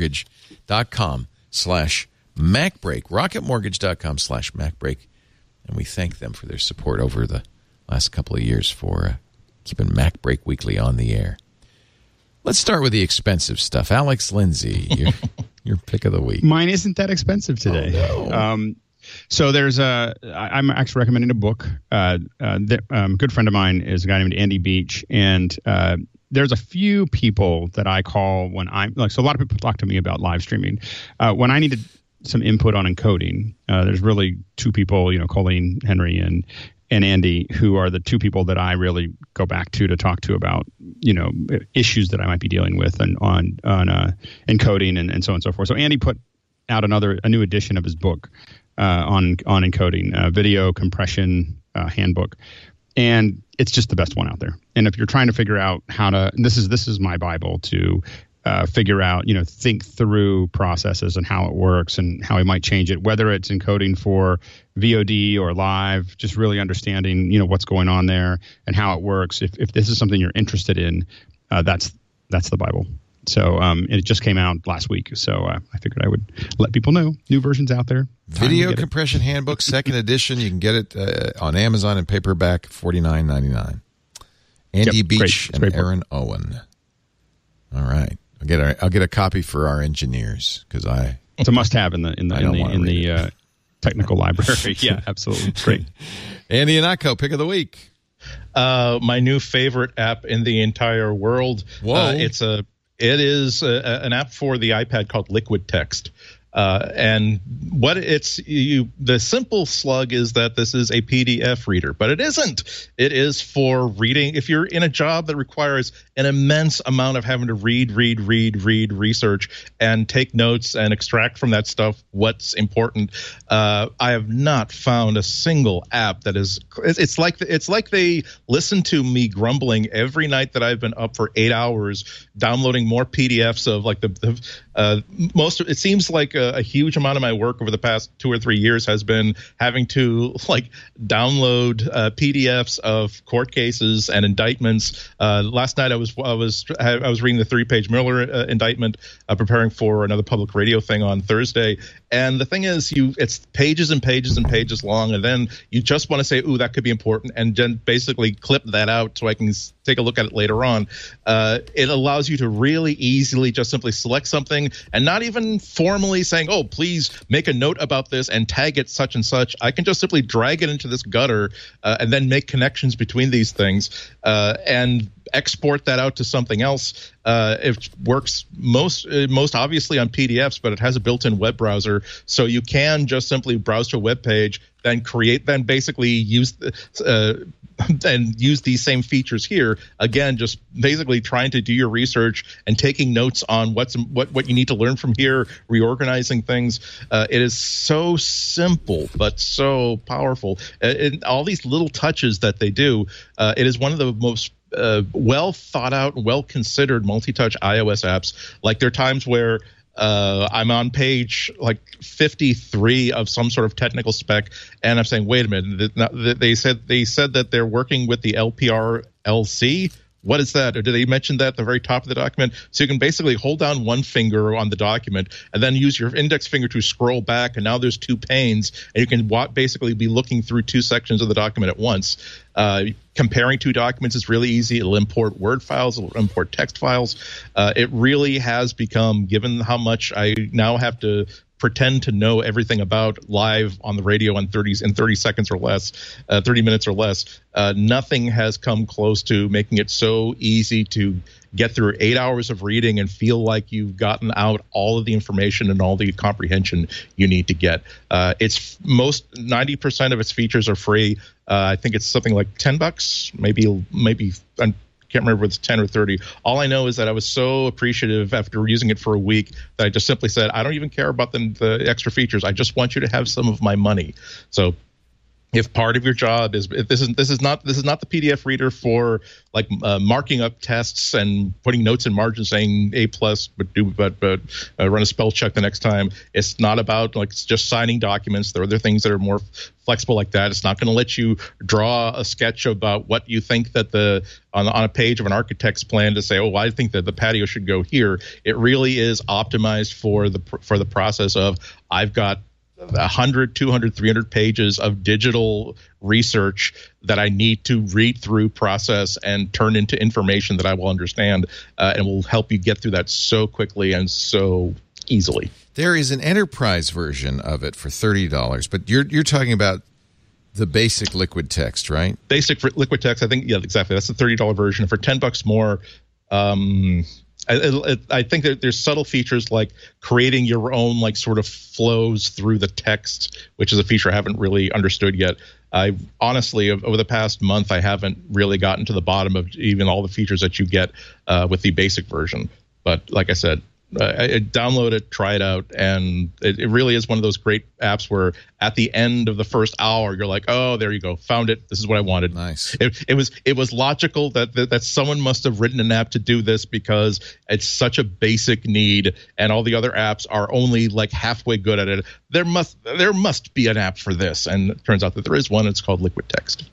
rocketmortgage.com/MacBreak. rocketmortgage.com/MacBreak. And we thank them for their support over the last couple of years for keeping MacBreak Weekly on the air. Let's start with the expensive stuff. Alex Lindsay, your pick of the week. Mine isn't that expensive today. Oh, no. So I'm actually recommending a book. A good friend of mine is a guy named Andy Beach, and there's a few people that I call when I'm like. So a lot of people talk to me about live streaming. When I needed some input on encoding, there's really two people, Colleen Henry and Andy, who are the two people that I really go back to talk to about, issues that I might be dealing with and on encoding and so on and so forth. So Andy put out a new edition of his book on encoding, video compression handbook, and it's just the best one out there. And if you're trying to figure out how to, this is my Bible to figure out, think through processes and how it works and how we might change it, whether it's encoding for VOD or live, just really understanding, what's going on there and how it works. If this is something you're interested in, that's the Bible. So it just came out last week. So I figured I would let people know. New versions out there. Video Compression Handbook, second edition. You can get it on Amazon in paperback, $49.99. Andy Beach and Aaron Owen. All right. I'll get a copy for our engineers because it's a must-have in the technical library. Yeah, absolutely. Great. Andy Ihnatko, pick of the week. My new favorite app in the entire world. Whoa! It is an app for the iPad called Liquid Text. And what the simple slug is that this is a PDF reader, but it isn't. It is for reading. If you're in a job that requires an immense amount of having to read, research, and take notes and extract from that stuff what's important, I have not found a single app that is. It's like they listen to me grumbling every night that I've been up for 8 hours downloading more PDFs of like most. It seems like a huge amount of my work over the past 2 or 3 years has been having to download PDFs of court cases and indictments. Last night I was reading the 3-page Miller indictment, preparing for another public radio thing on Thursday. And the thing is, it's pages and pages and pages long, and then you just want to say, "Ooh, that could be important," and then basically clip that out so I can take a look at it later on. It allows you to really easily just simply select something and not even formally saying, "Oh, please make a note about this and tag it such and such." I can just simply drag it into this gutter and then make connections between these things and export that out to something else. It works most obviously on PDFs, but it has a built-in web browser, so you can just simply browse to a web page, then basically use these same features here. Again, just basically trying to do your research and taking notes on what you need to learn from here, reorganizing things. It is so simple but so powerful. All these little touches that they do. It is one of the most well thought out, well considered multi-touch iOS apps. Like there are times where I'm on page 53 of some sort of technical spec, and I'm saying, wait a minute, they said that they're working with the LPRLC. What is that? Or did they mention that at the very top of the document? So you can basically hold down one finger on the document and then use your index finger to scroll back, and now there's 2 panes, and you can basically be looking through 2 sections of the document at once. Comparing 2 documents is really easy. It'll import Word files. It'll import text files. It really has become, given how much I now have to pretend to know everything about live on the radio in 30 seconds or less, 30 minutes or less. Nothing has come close to making it so easy to get through 8 hours of reading and feel like you've gotten out all of the information and all the comprehension you need to get. 90% of its features are free. I think it's something like $10, maybe. I can't remember if it's 10 or 30. All I know is that I was so appreciative after using it for a week that I just simply said, I don't even care about the extra features. I just want you to have some of my money. So if part of your job is, if this is not the PDF reader for like marking up tests and putting notes in margins saying A+, but run a spell check the next time. It's not about like just signing documents. There are other things that are more flexible like that. It's not going to let you draw a sketch about what you think that on a page of an architect's plan to say, oh, I think that the patio should go here. It really is optimized for the process of, I've got 100, 200, 300 pages of digital research that I need to read through, process, and turn into information that I will understand, and will help you get through that so quickly and so easily. There is an enterprise version of it for $30, but you're talking about the basic liquid text, right? Basic for liquid text, I think, yeah, exactly. That's the $30 version. For $10 more, I think that there's subtle features like creating your own like sort of flows through the text, which is a feature I haven't really understood yet. I honestly, over the past month, I haven't really gotten to the bottom of even all the features that you get with the basic version. But like I said, download it, try it out, and it really is one of those great apps where at the end of the first hour you're like, oh, there you go, found it, this is what I wanted. Nice. It was logical that someone must have written an app to do this, because it's such a basic need and all the other apps are only like halfway good at it. There must be an app for this, and it turns out that there is one. It's called Liquid Text.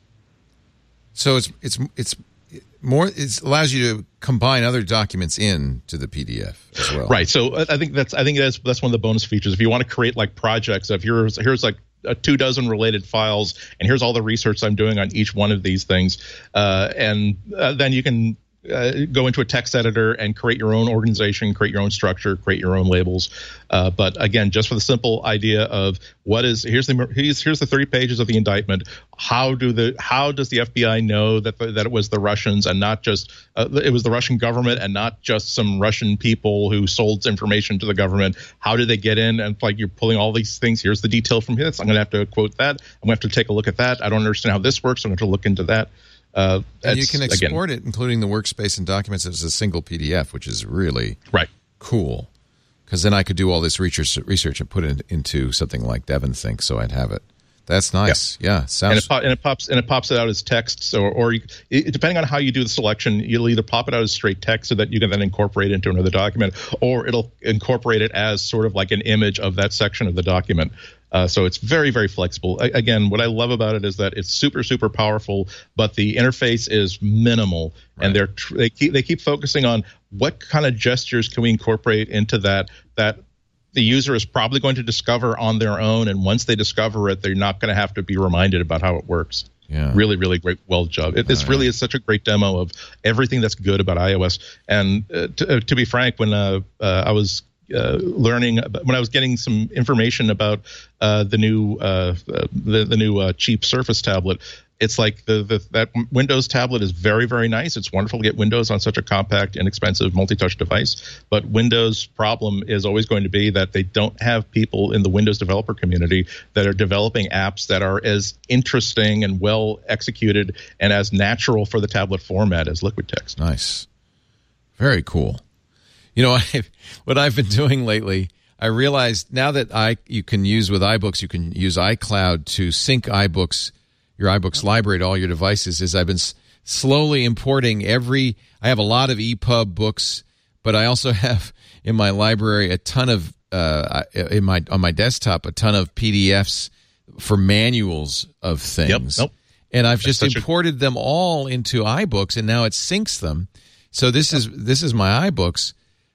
So it's more, it allows you to combine other documents into the PDF as well. Right. So I think that's one of the bonus features. If you want to create like projects of here's like 24 related files, and here's all the research I'm doing on each one of these things, and then you can go into a text editor and create your own organization, create your own structure, create your own labels. But again, just for the simple idea of here's the 30 pages of the indictment. How does the FBI know that it was the Russians and not just it was the Russian government and not just some Russian people who sold information to the government? How did they get in? And like, you're pulling all these things. Here's the detail from this. I'm going to have to quote that. I'm going to have to take a look at that. I don't understand how this works. I'm going to look into that. And you can export it, including the workspace and documents, as a single PDF, which is really cool. Because then I could do all this research and put it into something like DevonThink, so I'd have it. That's nice. Yeah, sounds. And it pops it out as text, or depending on how you do the selection, you'll either pop it out as straight text so that you can then incorporate it into another document, or it'll incorporate it as sort of like an image of that section of the document. So it's very, very flexible. Again, what I love about it is that it's super, super powerful, but the interface is minimal, and they keep focusing on what kind of gestures can we incorporate into that the user is probably going to discover on their own, and once they discover it, they're not going to have to be reminded about how it works. Yeah. Really, really great. Well job. This really is such a great demo of everything that's good about iOS. And to be frank, when I was learning, when I was getting some information about the new cheap Surface tablet, it's like that Windows tablet is very, very nice. It's wonderful to get Windows on such a compact, inexpensive multi-touch device. But Windows' problem is always going to be that they don't have people in the Windows developer community that are developing apps that are as interesting and well executed and as natural for the tablet format as Liquid Text. Nice. Very cool. You know, what I've been doing lately, I realized now that you can use with iBooks, you can use iCloud to sync your iBooks library to all your devices, is I've been slowly importing I have a lot of EPUB books, but I also have in my library a ton of, on my desktop, a ton of PDFs for manuals of things. Yep. And I've just imported them all into iBooks, and now it syncs them. So this is my iBooks.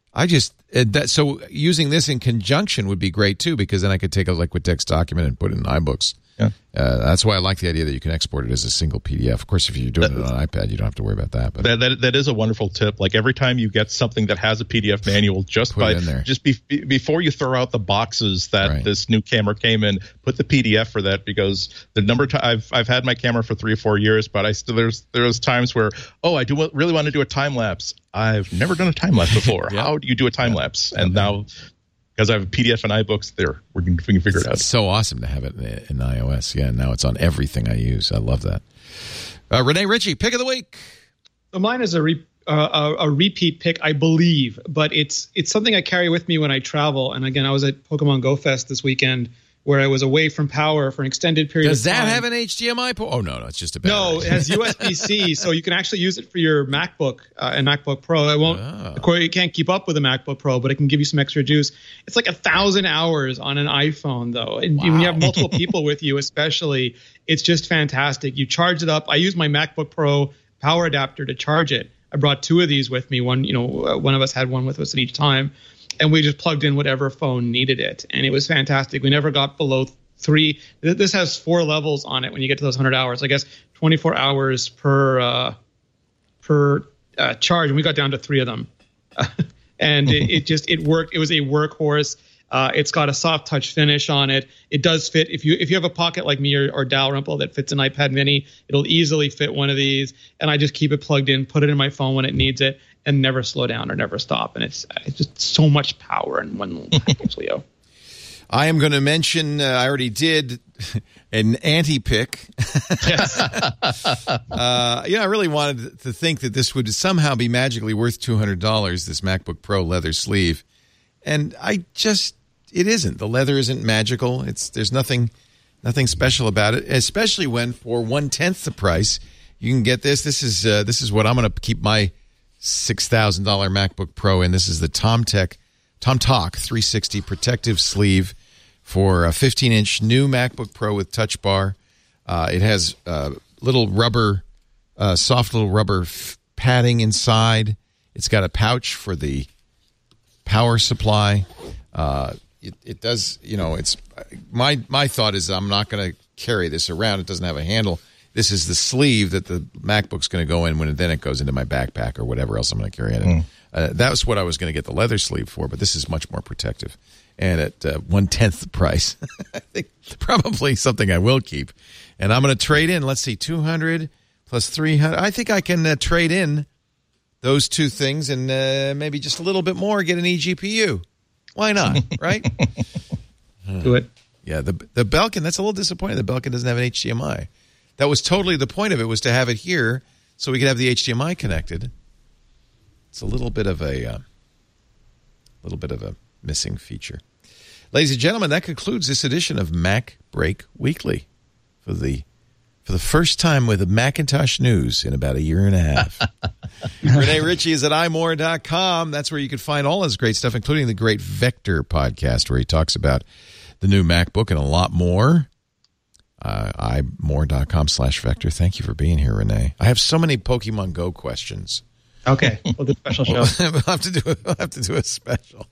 So using this in conjunction would be great too, because then I could take a Liquid Text document and put it in iBooks. Yeah. That's why I like the idea that you can export it as a single PDF. Of course, if you're doing it on an iPad, you don't have to worry about that. But that is a wonderful tip. Like every time you get something that has a PDF manual, before you throw out the boxes that this new camera came in, put the PDF for that, because the number I've had my camera for 3 or 4 years, but there's times where I really want to do a time lapse. I've never done a time lapse before. How do you do a time lapse? And now, because I have a PDF and iBooks, we can figure it out. It's so awesome to have it in iOS. Yeah, now it's on everything I use. I love that. Renee Ritchie, pick of the week. So mine is a repeat pick, I believe, but it's something I carry with me when I travel. And again, I was at Pokemon Go Fest this weekend, where I was away from power for an extended period Does of time. that have an HDMI port? Oh, no, it's just a battery. No, it has USB-C, so you can actually use it for your MacBook and MacBook Pro. Of course, you can't keep up with a MacBook Pro, but it can give you some extra juice. It's like 1,000 hours on an iPhone, though. And when you have multiple people with you, especially, it's just fantastic. You charge it up. I use my MacBook Pro power adapter to charge it. I brought 2 of these with me. One of us had one with us at each time. And we just plugged in whatever phone needed it. And it was fantastic. We never got below 3. This has 4 levels on it when you get to those 100 hours. I guess 24 hours per charge. And we got down to 3 of them. And it worked. It was a workhorse. It's got a soft touch finish on it. It does fit. If you have a pocket like me or Dalrymple that fits an iPad mini, it'll easily fit one of these. And I just keep it plugged in, put it in my phone when it needs it, and never slow down or never stop. And it's just so much power in one little package, Leo. I am going to mention, I already did, an anti-pick. Yes. I really wanted to think that this would somehow be magically worth $200, this MacBook Pro leather sleeve. And it isn't. The leather isn't magical. There's nothing special about it, especially when for 1/10 the price, you can get this. This is what I'm going to keep my $6,000 MacBook Pro in. This is the TomTalk 360 protective sleeve for a 15-inch new MacBook Pro with Touch Bar. It has little rubber, soft little rubber padding inside. It's got a pouch for the power supply. It does, it's my thought is I'm not going to carry this around. It doesn't have a handle. This is the sleeve that the MacBook's going to go in then it goes into my backpack or whatever else I'm going to carry in it. That was what I was going to get the leather sleeve for, but this is much more protective. And at 1/10 the price, I think probably something I will keep. And I'm going to trade in, let's see, 200 plus 300. I think I can trade in those 2 things and maybe just a little bit more, get an eGPU. Why not, right? Do it. Yeah, the Belkin, that's a little disappointing. The Belkin doesn't have an HDMI. That was totally the point of it, was to have it here so we could have the HDMI connected. It's a little bit of a missing feature. Ladies and gentlemen, that concludes this edition of Mac Break Weekly for the first time with Macintosh news in about a year and a half. Rene Ritchie is at imore.com. That's where you can find all his great stuff, including the great Vector podcast, where he talks about the new MacBook and a lot more. imore.com/Vector. Thank you for being here, Rene. I have so many Pokemon Go questions. Okay, we'll do a special show. We'll have to do a special.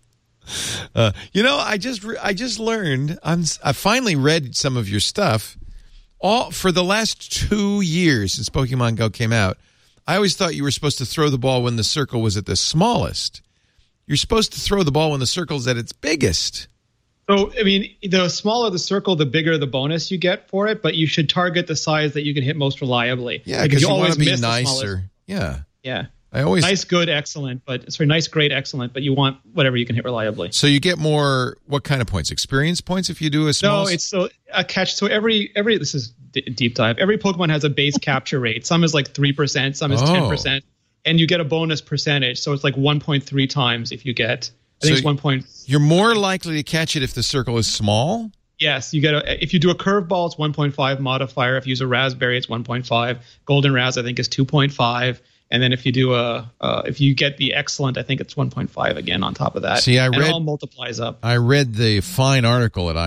I just learned. I finally read some of your stuff. For the last 2 years since Pokemon Go came out, I always thought you were supposed to throw the ball when the circle was at the smallest. You're supposed to throw the ball when the circle's at its biggest. So, I mean, the smaller the circle, the bigger the bonus you get for it, but you should target the size that you can hit most reliably. Yeah, because you want to be nicer. Yeah. Yeah. Nice, good, excellent, nice, great, excellent, but you want whatever you can hit reliably. So you get more, what kind of points? Experience points if you do a small? No, it's a catch. So every this is deep dive. Every Pokemon has a base capture rate. Some is like 3%, some is 10%, and you get a bonus percentage. So it's like 1.3 times if you get, I think it's 1 point. You're more likely to catch it if the circle is small? Yes, you get if you do a curveball, it's 1.5 modifier. If you use a raspberry, it's 1.5. Golden Raz, I think, is 2.5. And then if you do if you get the excellent, I think it's 1.5 again on top of that. See, it all multiplies up. I read the fine article at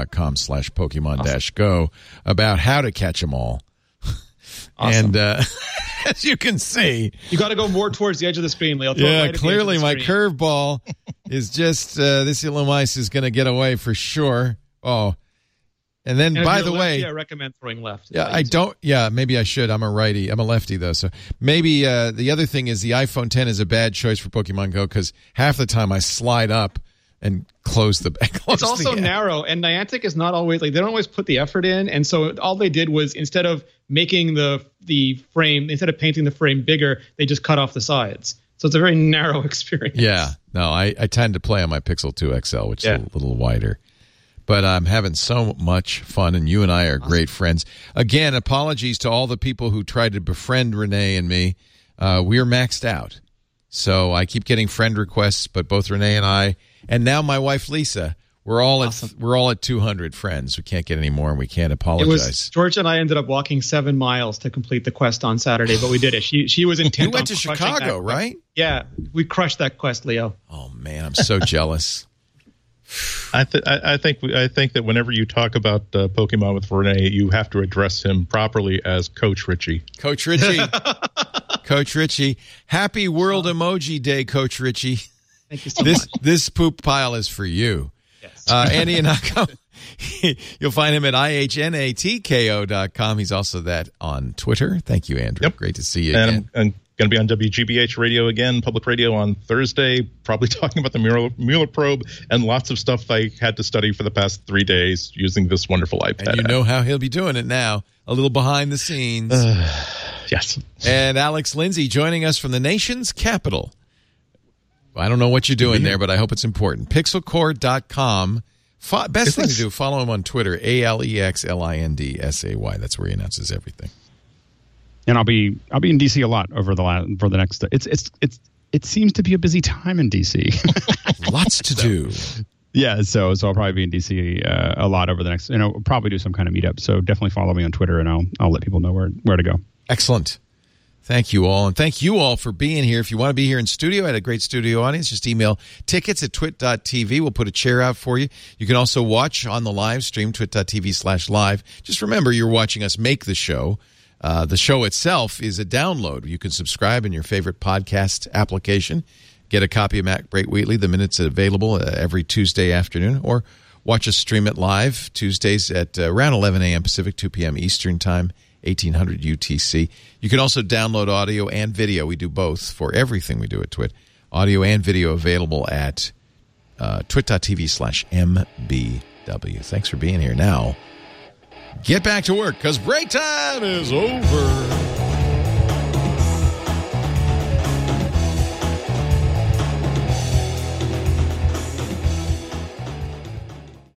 imore.com/Pokemon-Go about how to catch them all. Awesome. And as you can see, you got to go more towards the edge of the screen, Leo. Clearly my curveball is just this Illumise is going to get away for sure. Oh. And then, by the way, I recommend throwing left. Yeah, I don't. Yeah, maybe I should. I'm a righty. I'm a lefty, though. So maybe the other thing is the iPhone 10 is a bad choice for Pokemon Go because half the time I slide up and close the back. It's also narrow, and Niantic is not always they don't always put the effort in. And so all they did was instead of making the frame, instead of painting the frame bigger, they just cut off the sides. So it's a very narrow experience. Yeah. No, I tend to play on my Pixel 2 XL, which is a little wider. But I'm having so much fun, and you and I are great friends. Again, apologies to all the people who tried to befriend Renee and me. We are maxed out. So I keep getting friend requests, but both Renee and I, and now my wife Lisa, We're all at 200 friends. We can't get any more, and we can't apologize. George and I ended up walking 7 miles to complete the quest on Saturday, but we did it. She was intent. You went to Chicago, right? Yeah, we crushed that quest, Leo. Oh man, I'm so jealous. I think that whenever you talk about Pokemon with Renee, you have to address him properly as Coach Richie. Coach Richie. Coach Richie. Happy World Emoji Day, Coach Richie. Thank you so much. This poop pile is for you. Yes. Andy Anako, you'll find him at ihnatko.com. He's also that on Twitter. Thank you, Andrew. Yep. Great to see you and again. I'm going to be on WGBH radio again, public radio on Thursday, probably talking about the Mueller probe and lots of stuff I had to study for the past 3 days using this wonderful iPad. And you know how he'll be doing it now, a little behind the scenes. Yes. And Alex Lindsay joining us from the nation's capital. I don't know what you're doing there, but I hope it's important. Pixelcore.com. Best thing to do, follow him on Twitter, AlexLindsay. That's where he announces everything. And I'll be in DC a lot for the next. It seems to be a busy time in DC. Lots to do. Yeah, so I'll probably be in DC a lot over the next. We'll probably do some kind of meetup. So definitely follow me on Twitter, and I'll let people know where to go. Excellent. Thank you all. And thank you all for being here. If you want to be here in studio, I had a great studio audience. Just email tickets at twit.tv. We'll put a chair out for you. You can also watch on the live stream, twit.tv/live. Just remember, you're watching us make the show. The show itself is a download. You can subscribe in your favorite podcast application. Get a copy of Mac Break Weekly the minute it's available every Tuesday afternoon, or watch us stream it live Tuesdays at around 11 a.m. Pacific, 2 p.m. Eastern Time, 1800 UTC. You can also download audio and video. We do both for everything we do at Twit. Audio and video available at twit.tv/MBW. Thanks for being here. Now, get back to work because break time is over.